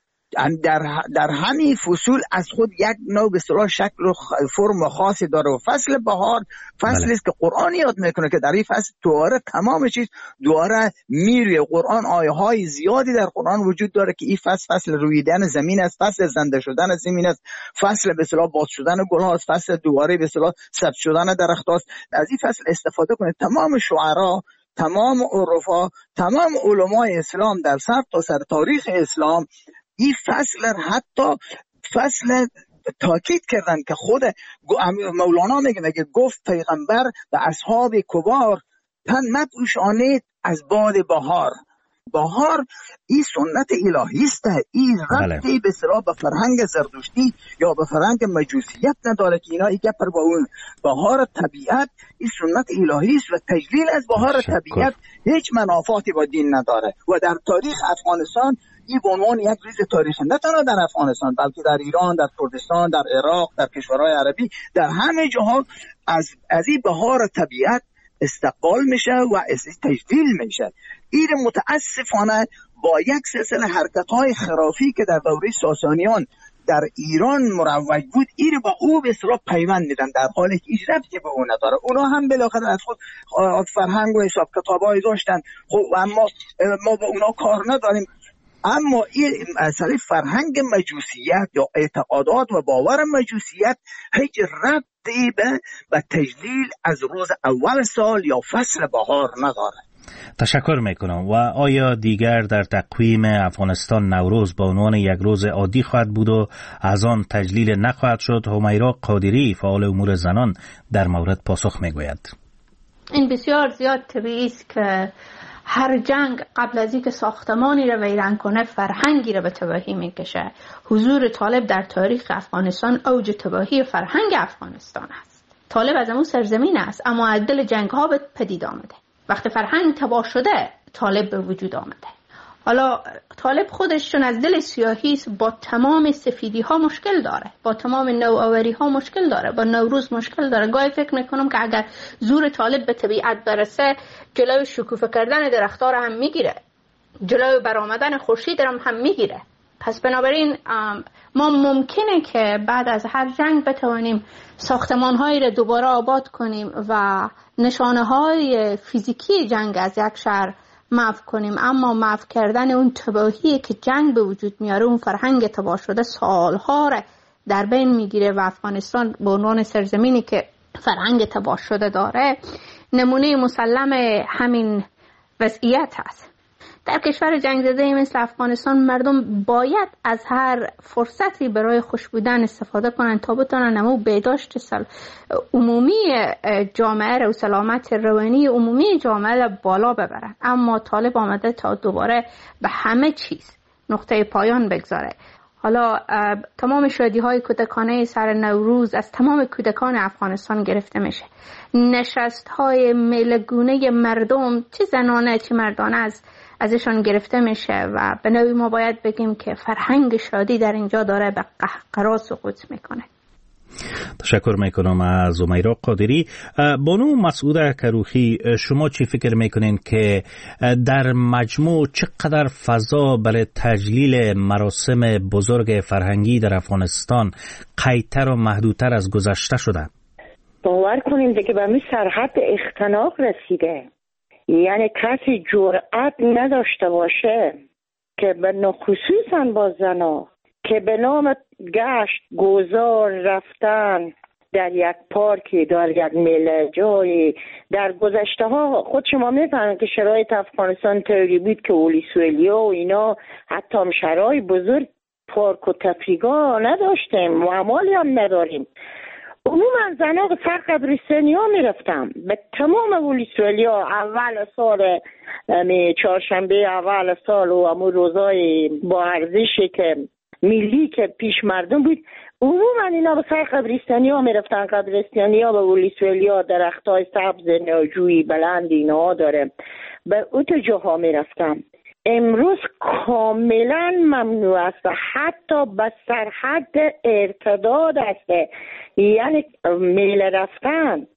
در همین فصول از خود یک نوع به اصطلاح شکل و فرم خاصی داره و فصل بهار فصلی است که قرآن یاد میکنه که در این فصل دوباره تمام چیز دوباره میروی. قرآن آیه های زیادی در قرآن وجود داره که این فصل رویدن زمین است، فصل زنده شدن زمین است، فصل به اصطلاح باز شدن گل هاست، فصل دوباره به اصطلاح سبز شدن درخت هاست. از این فصل استفاده کنه. تمام شعرا، تمام عرفا، تمام علمای اسلام در سر تا سر تاریخ اسلام این فصل حتی فصل تاکید کردن که خود مولانا میگه گفت پیغمبر به اصحاب کبار تن مپوشانید از باد بهار. بهار این سنت الهی است، این ربطی به اصطلاح به فرهنگ زردشتی یا به فرهنگ مجوسیت نداره که اینا یک پر با اون بهار طبیعت این سنت الهی است و تجلیل از بهار طبیعت هیچ منافاتی با دین نداره و در تاریخ افغانستان این به عنوان یک ریز تاریخی نه تنها در افغانستان بلکه در ایران، در کردستان، در عراق، در کشورهای عربی، در همه جاها از این بهار طبیعت استقبال میشه و تجلیل میشه. این متاسفانه با یک سلسله حرکت‌های خرافی که در دوره ساسانیان در ایران مروج بود این با او به اصطلاح پیوند میدن در حالی که هیچ ربطی به اون نداره. اونا هم بالاخره از خود فرهنگ و حساب کتابایی داشتن، خب اما ما با اونا کار نداریم. اما این مسئله فرهنگ مجوسیت یا اعتقادات و باور مجوسیت هیچ ربط
ترتیب و تجلیل از روز اول سال یا فصل بهار نداره.
تشکر میکنم. و آیا دیگر در تقویم افغانستان نوروز به عنوان یک روز عادی خواهد بود و از آن تجلیل نخواهد شد؟ همیرا قادری فعال امور زنان در مورد پاسخ میگوید.
این بسیار زیاد طبیعی است که هر جنگ قبل از اینکه ساختمانی را ویران کنه فرهنگی را به تباهی میکشه. حضور طالب در تاریخ افغانستان اوج تباهی فرهنگ افغانستان است. طالب از امو سرزمین است اما از دل جنگ ها به پدید آمده. وقتی فرهنگ تباه شده طالب به وجود آمده. حالا طالب خودش چون از دل سیاهی با تمام سفیدی ها مشکل داره، با تمام نوآوری ها مشکل داره، با نوروز مشکل داره. گاهی فکر میکنم که اگر زور طالب به طبیعت برسه جلوی شکوفه کردن درخت‌ها رو هم میگیره، جلوی برآمدن خورشید هم میگیره. پس بنابراین ما ممکنه که بعد از هر جنگ بتوانیم ساختمان‌هایی را دوباره آباد کنیم و نشانه‌های فیزیکی جنگ از یک شهر محو کنیم، اما محو کردن اون تباهی که جنگ به وجود میاره، اون فرهنگ تباه شده سالها را در بین میگیره و افغانستان به عنوان سرزمینی که فرهنگ تباه شده داره نمونه مسلم همین وضعیت هست. در کشور جنگ زده مثل افغانستان مردم باید از هر فرصتی برای خوش بودن استفاده کنند تا بتونن نمو بهداشت عمومی جامعه و سلامت روانی عمومی جامعه را بالا ببرن. اما طالب آمده تا دوباره به همه چیز نقطه پایان بگذاره. حالا تمام شادی‌های کودکانه سر نوروز از تمام کودکان افغانستان گرفته میشه. نشست‌های میلگونه مردم چه زنانه چه مردانه ازشان گرفته میشه و به نوعی ما باید بگیم که فرهنگ شادی در اینجا داره به قهقرا سقوط میکنه.
تشکر میکنم از همیرا قادری. بانو مسعود کروخی، شما چی فکر میکنین که در مجموع چقدر فضا برای تجلیل مراسم بزرگ فرهنگی در افغانستان قیدتر و محدودتر از گذشته شده؟
باور کنیم دیگه به می سرحد اختناق رسیده. یعنی کسی جرأت نداشته باشه که به خصوصا با زنا که به نام گشت گذار رفتن در یک پارکی، در یک میله جایی، در گذشته ها خود شما میفهمید که شرایط افغانستان طوری بود که اولیسوالیا و اینا حتی هم شرای بزرگ پارک و تفریحگاه نداشتیم، معمالی هم نداریم. عموما زنها به سر قبرستانی ها می رفتم. به تمام اولیسوالیا اول سال چهارشنبه اول سال و همون روزای با ارزشی که ملی که پیش مردم بود، عموما اینا به سر قبرستانی ها می رفتن. قبرستانی ها به اولیسوالیا درخت های سبز ناجوی بلند اینا داره، به اون جاها می رفتم. امروز کاملا ممنوع است و حتی به سرحد ارتداد است، یعنی میل رفتن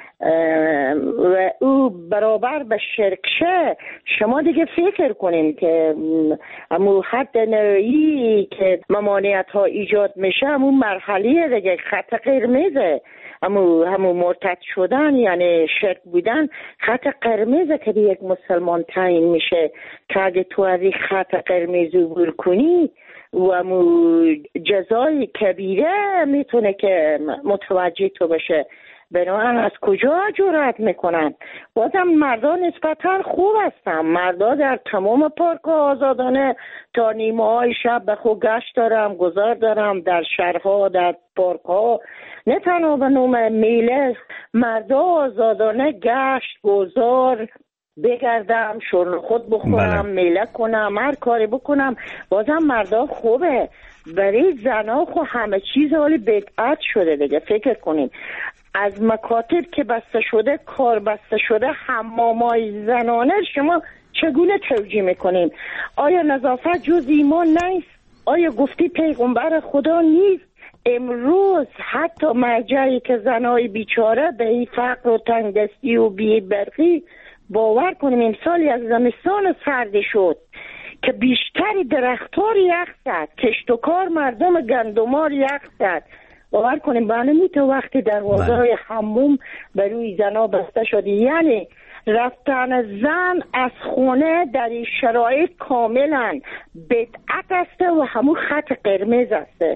و او برابر به شرکشه. شما دیگه فکر کنیم که امو حد نوعی که ممانعت ها ایجاد میشه همون مرحله دیگه خط قرمزه، همون مرتد شدن یعنی شرک بودن خط قرمزه که به یک مسلمان تعیین میشه که اگه تو از این خط قرمز عبور کنی و همون جزای کبیره میتونه که متوجه تو بشه. بنابراین از کجا جرأت میکنن؟ بازم مردان نسبتا خوب هستن، مردا در تمام پارک آزادانه تا نیمه های شب به خود گشت دارم، گذار دارم در شهرها، در پارک ها، نه تنها به نوم میله، مردا آزادانه گشت گذار بگردم، شرن خود بخورم، میله کنم، هر کاری بکنم. بازم مردا خوبه. برای زنا خو همه چیز حالی بدعت شده دیگه. فکر کنین از مکاتب که بسته شده، کار بسته شده، حمامای زنانه شما چگونه توجیه میکنین؟ آیا نظافت جز ایمان نیست؟ آیا گفتی پیغمبر خدا نیست؟ امروز حتی مرجعی که زنای بیچاره به این فقر و تنگدستی و بی‌برخی، باور کنیم امسالی از زمستان سرد شد که بیشتری درختار یخ زد، کشت و کار مردم گندمار یخ زد. باور کنیم بانه تو وقتی دروازه حموم بر روی زنا بسته شد، یعنی رفتن زن از خونه در این شرایط کاملا بدعت است و همون خط قرمز است.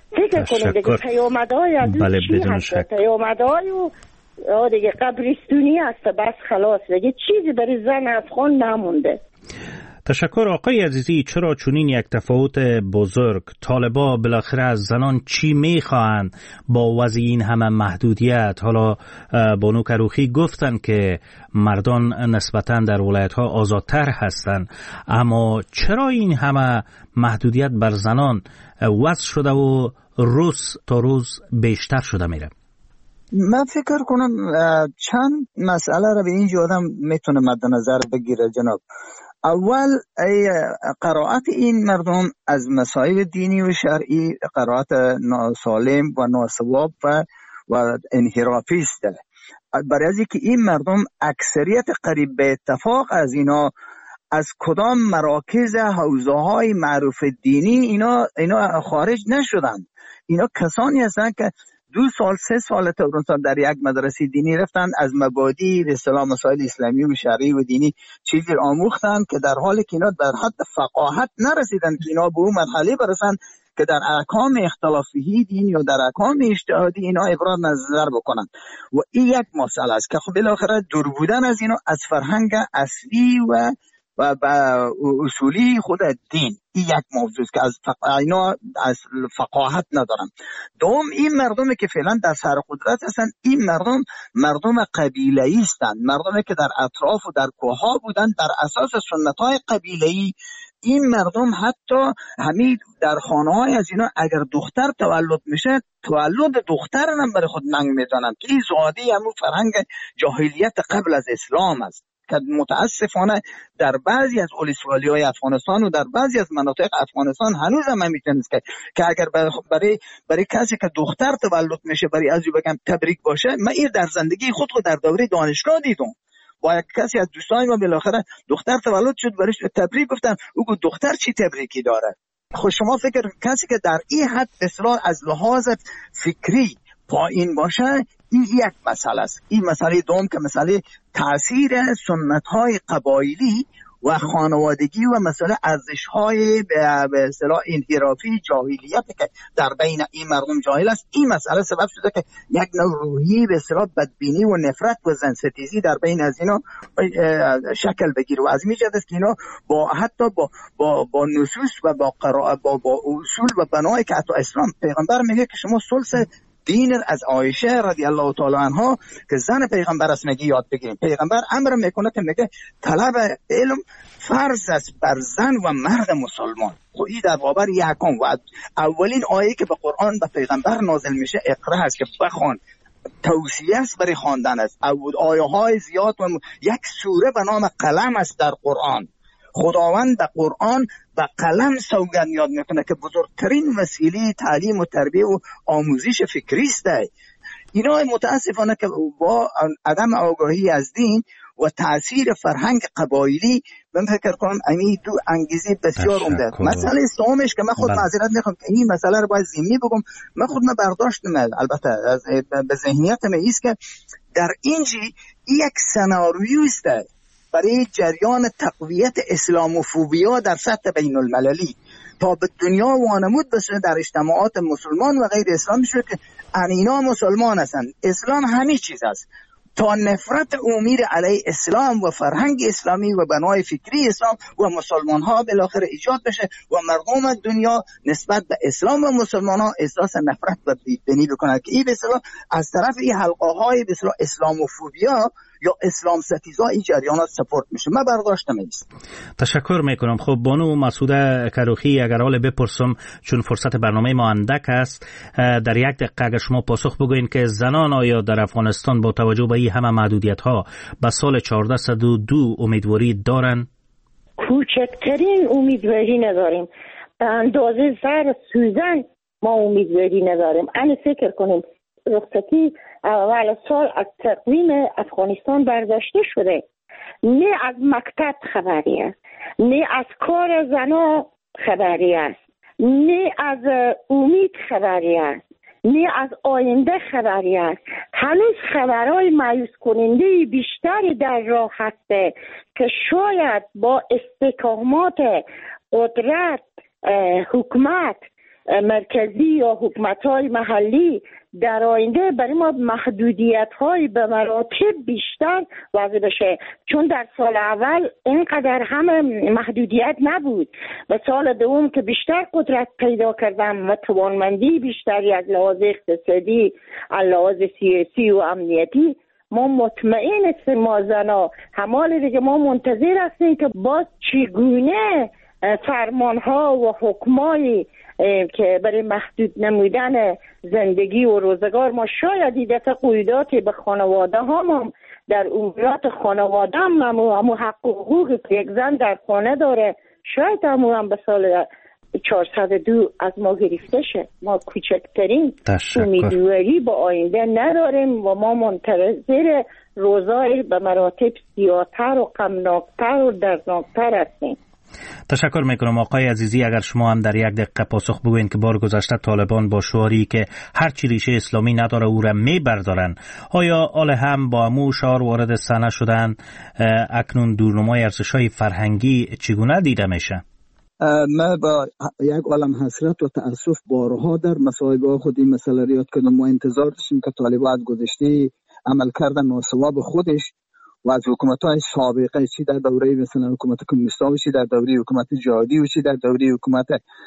فکر کنیم دیگه پیامدهای از
بله
چی
بدون
هست؟
شک.
پیامدهای و دیگه قبرستونی هست، بس خلاص دیگه چیزی برای زن افغان نمونده.
تشکر آقای عزیزی. چرا چنین یک تفاوت بزرگ؟ طالبا بالاخره از زنان چی میخواهند با وضع این همه محدودیت؟ حالا بانو کروخی گفتن که مردان نسبتاً در ولایت ها آزادتر هستند، اما چرا این همه محدودیت بر زنان وضع شده و روز تا روز بیشتر شده میره؟
من فکر کنم چند مسئله را به اینجا آدم میتونه مد نظر بگیره جناب. اول قرائت این مردم از مسائل دینی و شرعی قرائت ناسالم و ناسواب و انحرافی است. برای از اینکه این مردم اکثریت قریب به اتفاق از اینا از کدام مراکز حوزه های معروف دینی اینا خارج نشدند. اینا کسانی هستند که 2 سال 3 سال تورنتون در یک مدرسه دینی رفتن، از مبادی به اصطلاح مسائل اسلامی و شرعی و دینی چیزی آموختن که در حالی که اینا در حد فقاهت نرسیدن که اینا به اون مرحله برسن که در احکام اختلافی دینی یا در احکام اجتهادی اینا ابراز نظر بکنن. و این یک مسئله است که خب بالاخره دور بودن از اینا از فرهنگ اصلی و اصولی خود دین، این یک موضوع است که اینا از فقاهت ندارن. دوم، این مردمی که فعلا در سر قدرت هستن، این مردم قبیله‌ای هستند، مردمی که در اطراف و در کوه‌ها بودن بر اساس سنت‌های قبیله‌ای. این مردم حتی همین در خانه‌های از اینا اگر دختر تولد میشه، تولد دختر هم برای خود ننگ میدانند که این زادی همون فرهنگ جاهلیت قبل از اسلام است که متاسفانه در بعضی از ولسوالی‌های افغانستان و در بعضی از مناطق افغانستان هنوز هم میتونه که اگر برای کسی که دختر تولد میشه برای از بگم تبریک باشه. من این در زندگی خود در دوره دانشگاه دیدم. با یک کسی از دوستان ما بالاخره دختر تولد شد، برایش تبریک گفتن، او گفت دختر چی تبریکی داره؟ خب شما فکر کسی که در این حد اصلاح از لحاظ فکری پایین باشه، این یک مسئله است. این مسئله دوم که مسئله تاثیر سنت‌های قبایلی و خانوادگی و مسئله ارزش‌های به اصطلاح انحرافی جاهلیت که در بین این مردم جاهل است، این مسئله سبب شده که یک نوع روحی به اصطلاح بدبینی و نفرت و زنستیزی در بین از اینا شکل بگیره. و از این جهت است که اینا حتی با نصوص و با اصول و بنای که حتی اسلام پیغمبر میگه که شما ثلث دین از عایشه رضی الله تعالی عنها که زن پیغمبر است میگه یاد بگیریم. پیغمبر امر میکنه که میگه طلب علم فرض است بر زن و مرد مسلمان. خب این در بابر یکم و اولین آیه که به قرآن به پیغمبر نازل میشه اقرا است که بخوان، توصیه است برای خواندن است. آیه های زیاد و یک سوره به نام قلم است در قرآن. خداوند در قرآن به قلم سوگند یاد میکنه که بزرگترین وسیله تعلیم و تربیه و آموزش فکری است. اینا متاسفانه که با عدم آگاهی از دین و تاثیر فرهنگ قبایلی من فکر کنم این دو انگیزه بسیار عمده. مسئله سومش که من خود معذرت میخوام که این مسئله رو باید ضمنی بگم، من خود برداشتم البته به ذهنیتم است که در اینجی یک سناریو است برای جریان تقویت اسلاموفوبیا در سطح بین المللی تا به دنیا وانمود بشه در اجتماعات مسلمان و غیر اسلامی شده که اینا مسلمان هستند، اسلام همه چیز است، تا نفرت عمومی علیه اسلام و فرهنگ اسلامی و بنای فکری اسلام و مسلمان ها بالاخره ایجاد بشه و مردم دنیا نسبت به اسلام و مسلمان ها احساس نفرت و بی‌دینی بکنند که این به اصطلاح از طرف این حلقه های به اصطلاح اسلاموفوبیا یا اسلام ستیزا این جریانات سپورت میشه. من برداشتم است.
تشکر میکنم. خب بانو مسعوده کروخی، اگر حال بپرسم چون فرصت برنامه ما اندک است، در یک دقیقه اگر شما پاسخ بگوین که زنان آیا در افغانستان با توجه به این همه محدودیت ها به سال 1402 امیدواری دارن؟
کوچکترین امیدواری نداریم. اندازه سر سوزن ما امیدواری نداریم. انا فکر کنیم رخصتی اول سال از تقویم افغانستان برداشته شده. نه از مکتب خبری است، نه از کار زنا خبری است، نه از امید خبری است، نه از آینده خبری است. هنوز خبرهای مایوس کننده بیشتری در راه هسته که شاید با استحکامات قدرت حکومت مرکزی یا حکومت‌های محلی در آینده برای ما محدودیت‌های به مراتب بیشتر واضح بشه، چون در سال اول اینقدر هم محدودیت نبود. به سال دوم که بیشتر قدرت پیدا کردن و توانمندی بیشتری از لحاظ اقتصادی، از لحاظ سیاسی و امنیتی، ما مطمئن هستیم ما زنا همال دیگه ما منتظر هستیم که باز چگونه فرمانها و حکمایی که برای محدود نمودن زندگی و روزگار ما شاید این دفعه قیوداتی به خانواده هم در امورات خانواده هم حق و حقوقی که یک زن در خانه داره شاید هم به سال 402 از ما گرفته شه. ما کوچکترین امیدواری با آینده نداریم و ما منتظر روزای به مراتب سیاه‌تر و غمناک‌تر و دردناک‌تر هستیم.
تشکر میکنم آقای عزیزی. اگر شما هم در یک دقیقه پاسخ بگوین که بار گذشته طالبان با شعاری که هر چی ریشه اسلامی نداره او را میبردارن، آیا آل هم با امو شعار وارد صحنه شدن اکنون دورنمای ارزش‌های فرهنگی چگونه دیده میشه؟
ما با یک عالم حسرت و تأسف بارها در مصاحبه خود این مسئله را یاد کردم. ما انتظار داشتیم که طالبان گذشته عمل کردن ناسواب خودش و از حکومت‌های سابقه، چی در دوره مثلا حکومت کمونیستا و چی در دوره حکومت جهادی و چی در دوره حکومت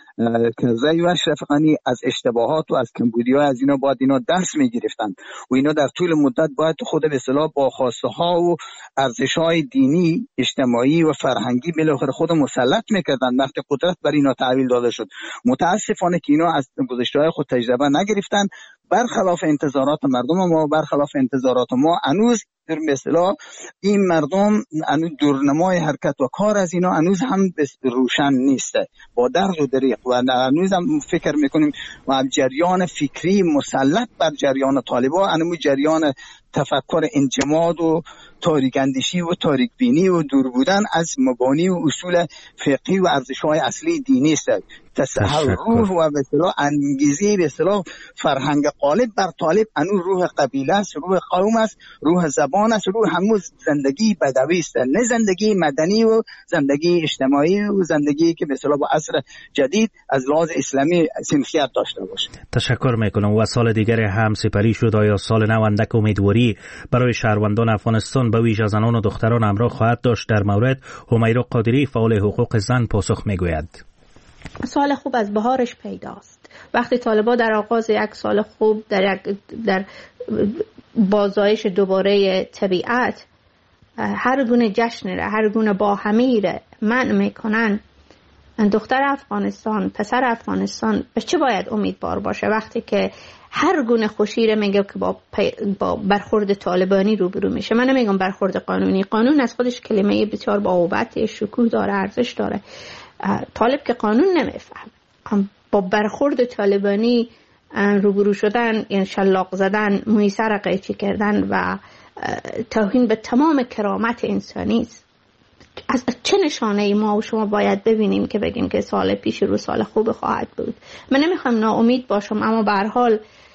کرزی و اشرف غنی، از اشتباهات و از کمبودی‌ها از اینا باید اینا درس می‌گرفتن و اینا در طول مدت باید خود به اصطلاح با خواسته‌ها و ارزش‌های دینی، اجتماعی و فرهنگی بالاخره خود مسلط می‌کردن وقتی قدرت بر اینا تحویل داده شد. متاسفانه که اینا از گذشته‌های خود تجربه نگرفتن، برخلاف انتظارات مردم ما، برخلاف انتظارات ما هنوز در مثلا این مردم هنوز دورنمای حرکت و کار از اینا هنوز هم روشن نیسته با درد و دریغ و هنوز هم فکر میکنیم و جریان فکری مسلط بر جریان طالبان، هنوز جریان تفکر انجماد و تاریک اندیشی و تاریک بینی و دور بودن از مبانی و اصول فقهی و ارزش‌های اصلی دینی است. تصحر روح و به اصطلاح انگیزه به اصطلاح فرهنگ غالب بر طالب انو روح قبیله است، روح قوم است، روح زبان است، روح هموز زندگی بدوی است، نه زندگی مدنی و زندگی اجتماعی و زندگی که به اصطلاح با عصر جدید از لحاظ اسلامی سنخیت داشته باشه.
تشکر میکنم. و سال دیگر هم سپری شد. آیا سال نو اندک امیدواری برای شهروندان افغانستان به ویژه زنان و دختران همراه خواهد داشت؟ در مورد همیرا قادری فعال حقوق زن پاسخ میگوید.
سال خوب از بهارش پیداست. وقتی طالبان در آغاز یک سال خوب در بازایش دوباره طبیعت هر گونه جشن را، هر گونه باهمی را منع میکنن، دختر افغانستان، پسر افغانستان به چه باید امیدوار باشه وقتی که هر گونه خوشی را میگه که با برخورد طالبانی روبرو میشه؟ من نمیگم برخورد قانونی، قانون از خودش کلمه بسیار باوبت، شکوه داره، ارزش داره. طالب که قانون نمیفهم، با برخورد طالبانی روبرو شدن، یعنی شلاق زدن، موی سر قیچی کردن و توهین به تمام کرامت انسانی است. از چه نشانه ای ما و شما باید ببینیم که بگیم که سال پیش رو سال خوب خواهد بود؟ من نمیخوام ناامید باشم، اما به هر حال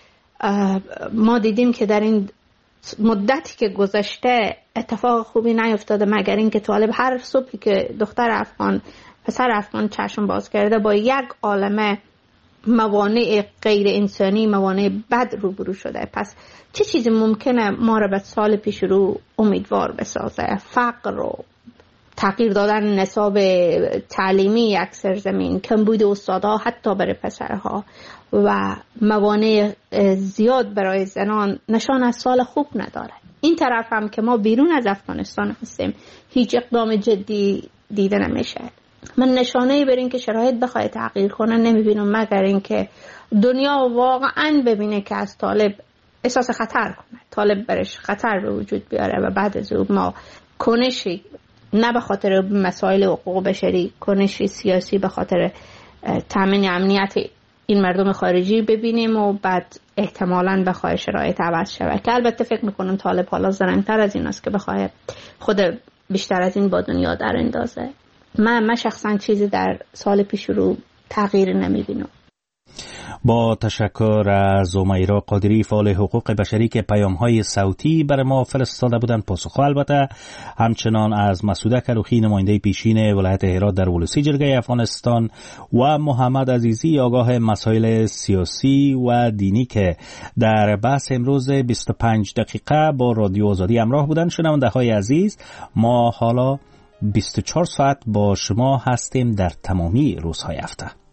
ما دیدیم که در این مدتی که گذشته اتفاق خوبی نیفتاده مگر اینکه طالب هر صبحی که دختر افغان، پسر افغان چشم باز کرده با یک عالمه موانع غیر انسانی، موانع بد روبرو شده. پس چه چیزی ممکنه ما را به سال پیش رو امیدوار بسازه؟ فقر و تغییر دادن نصاب تعلیمی یک سرزمین، کمبود استادها حتی برای پسرها و موانع زیاد برای زنان نشان از سال خوب نداره. این طرف هم که ما بیرون از افغانستان هستیم هیچ اقدام جدی دیده نمیشه. من نشانه‌ای بر این که شرایط بخواد تغییر کنه نمیبینم مگر اینکه دنیا واقعا ببینه که از طالب احساس خطر کنه، طالب برش خطر به وجود بیاره و بعد از اون ما کنشی، نه به خاطر مسائل حقوق بشری، کنشی سیاسی به خاطر تامین امنیت این مردم خارجی ببینیم و بعد احتمالاً بخواه شرایط عوض شود که البته فکر میکنم طالب حالا زرنگتر از این است که بخواه خود بیشتر از این با دنیا در اندازه. من شخصا چیزی در سال پیش رو تغییر نمیبینم.
با تشکر از امیرا قادری فعال حقوق بشری که پیام‌های صوتی بر ما فرستاده بودند پاسخ البته، همچنان از مسعود کلوخی نماینده پیشین ولایت هرات در ولسی جرگه افغانستان و محمد عزیزی آگاه مسائل سیاسی و دینی که در بحث امروز 25 دقیقه با رادیو آزادی همراه بودند. شنونده‌های عزیز، ما حالا 24 ساعت با شما هستیم در تمامی روزهای هفته.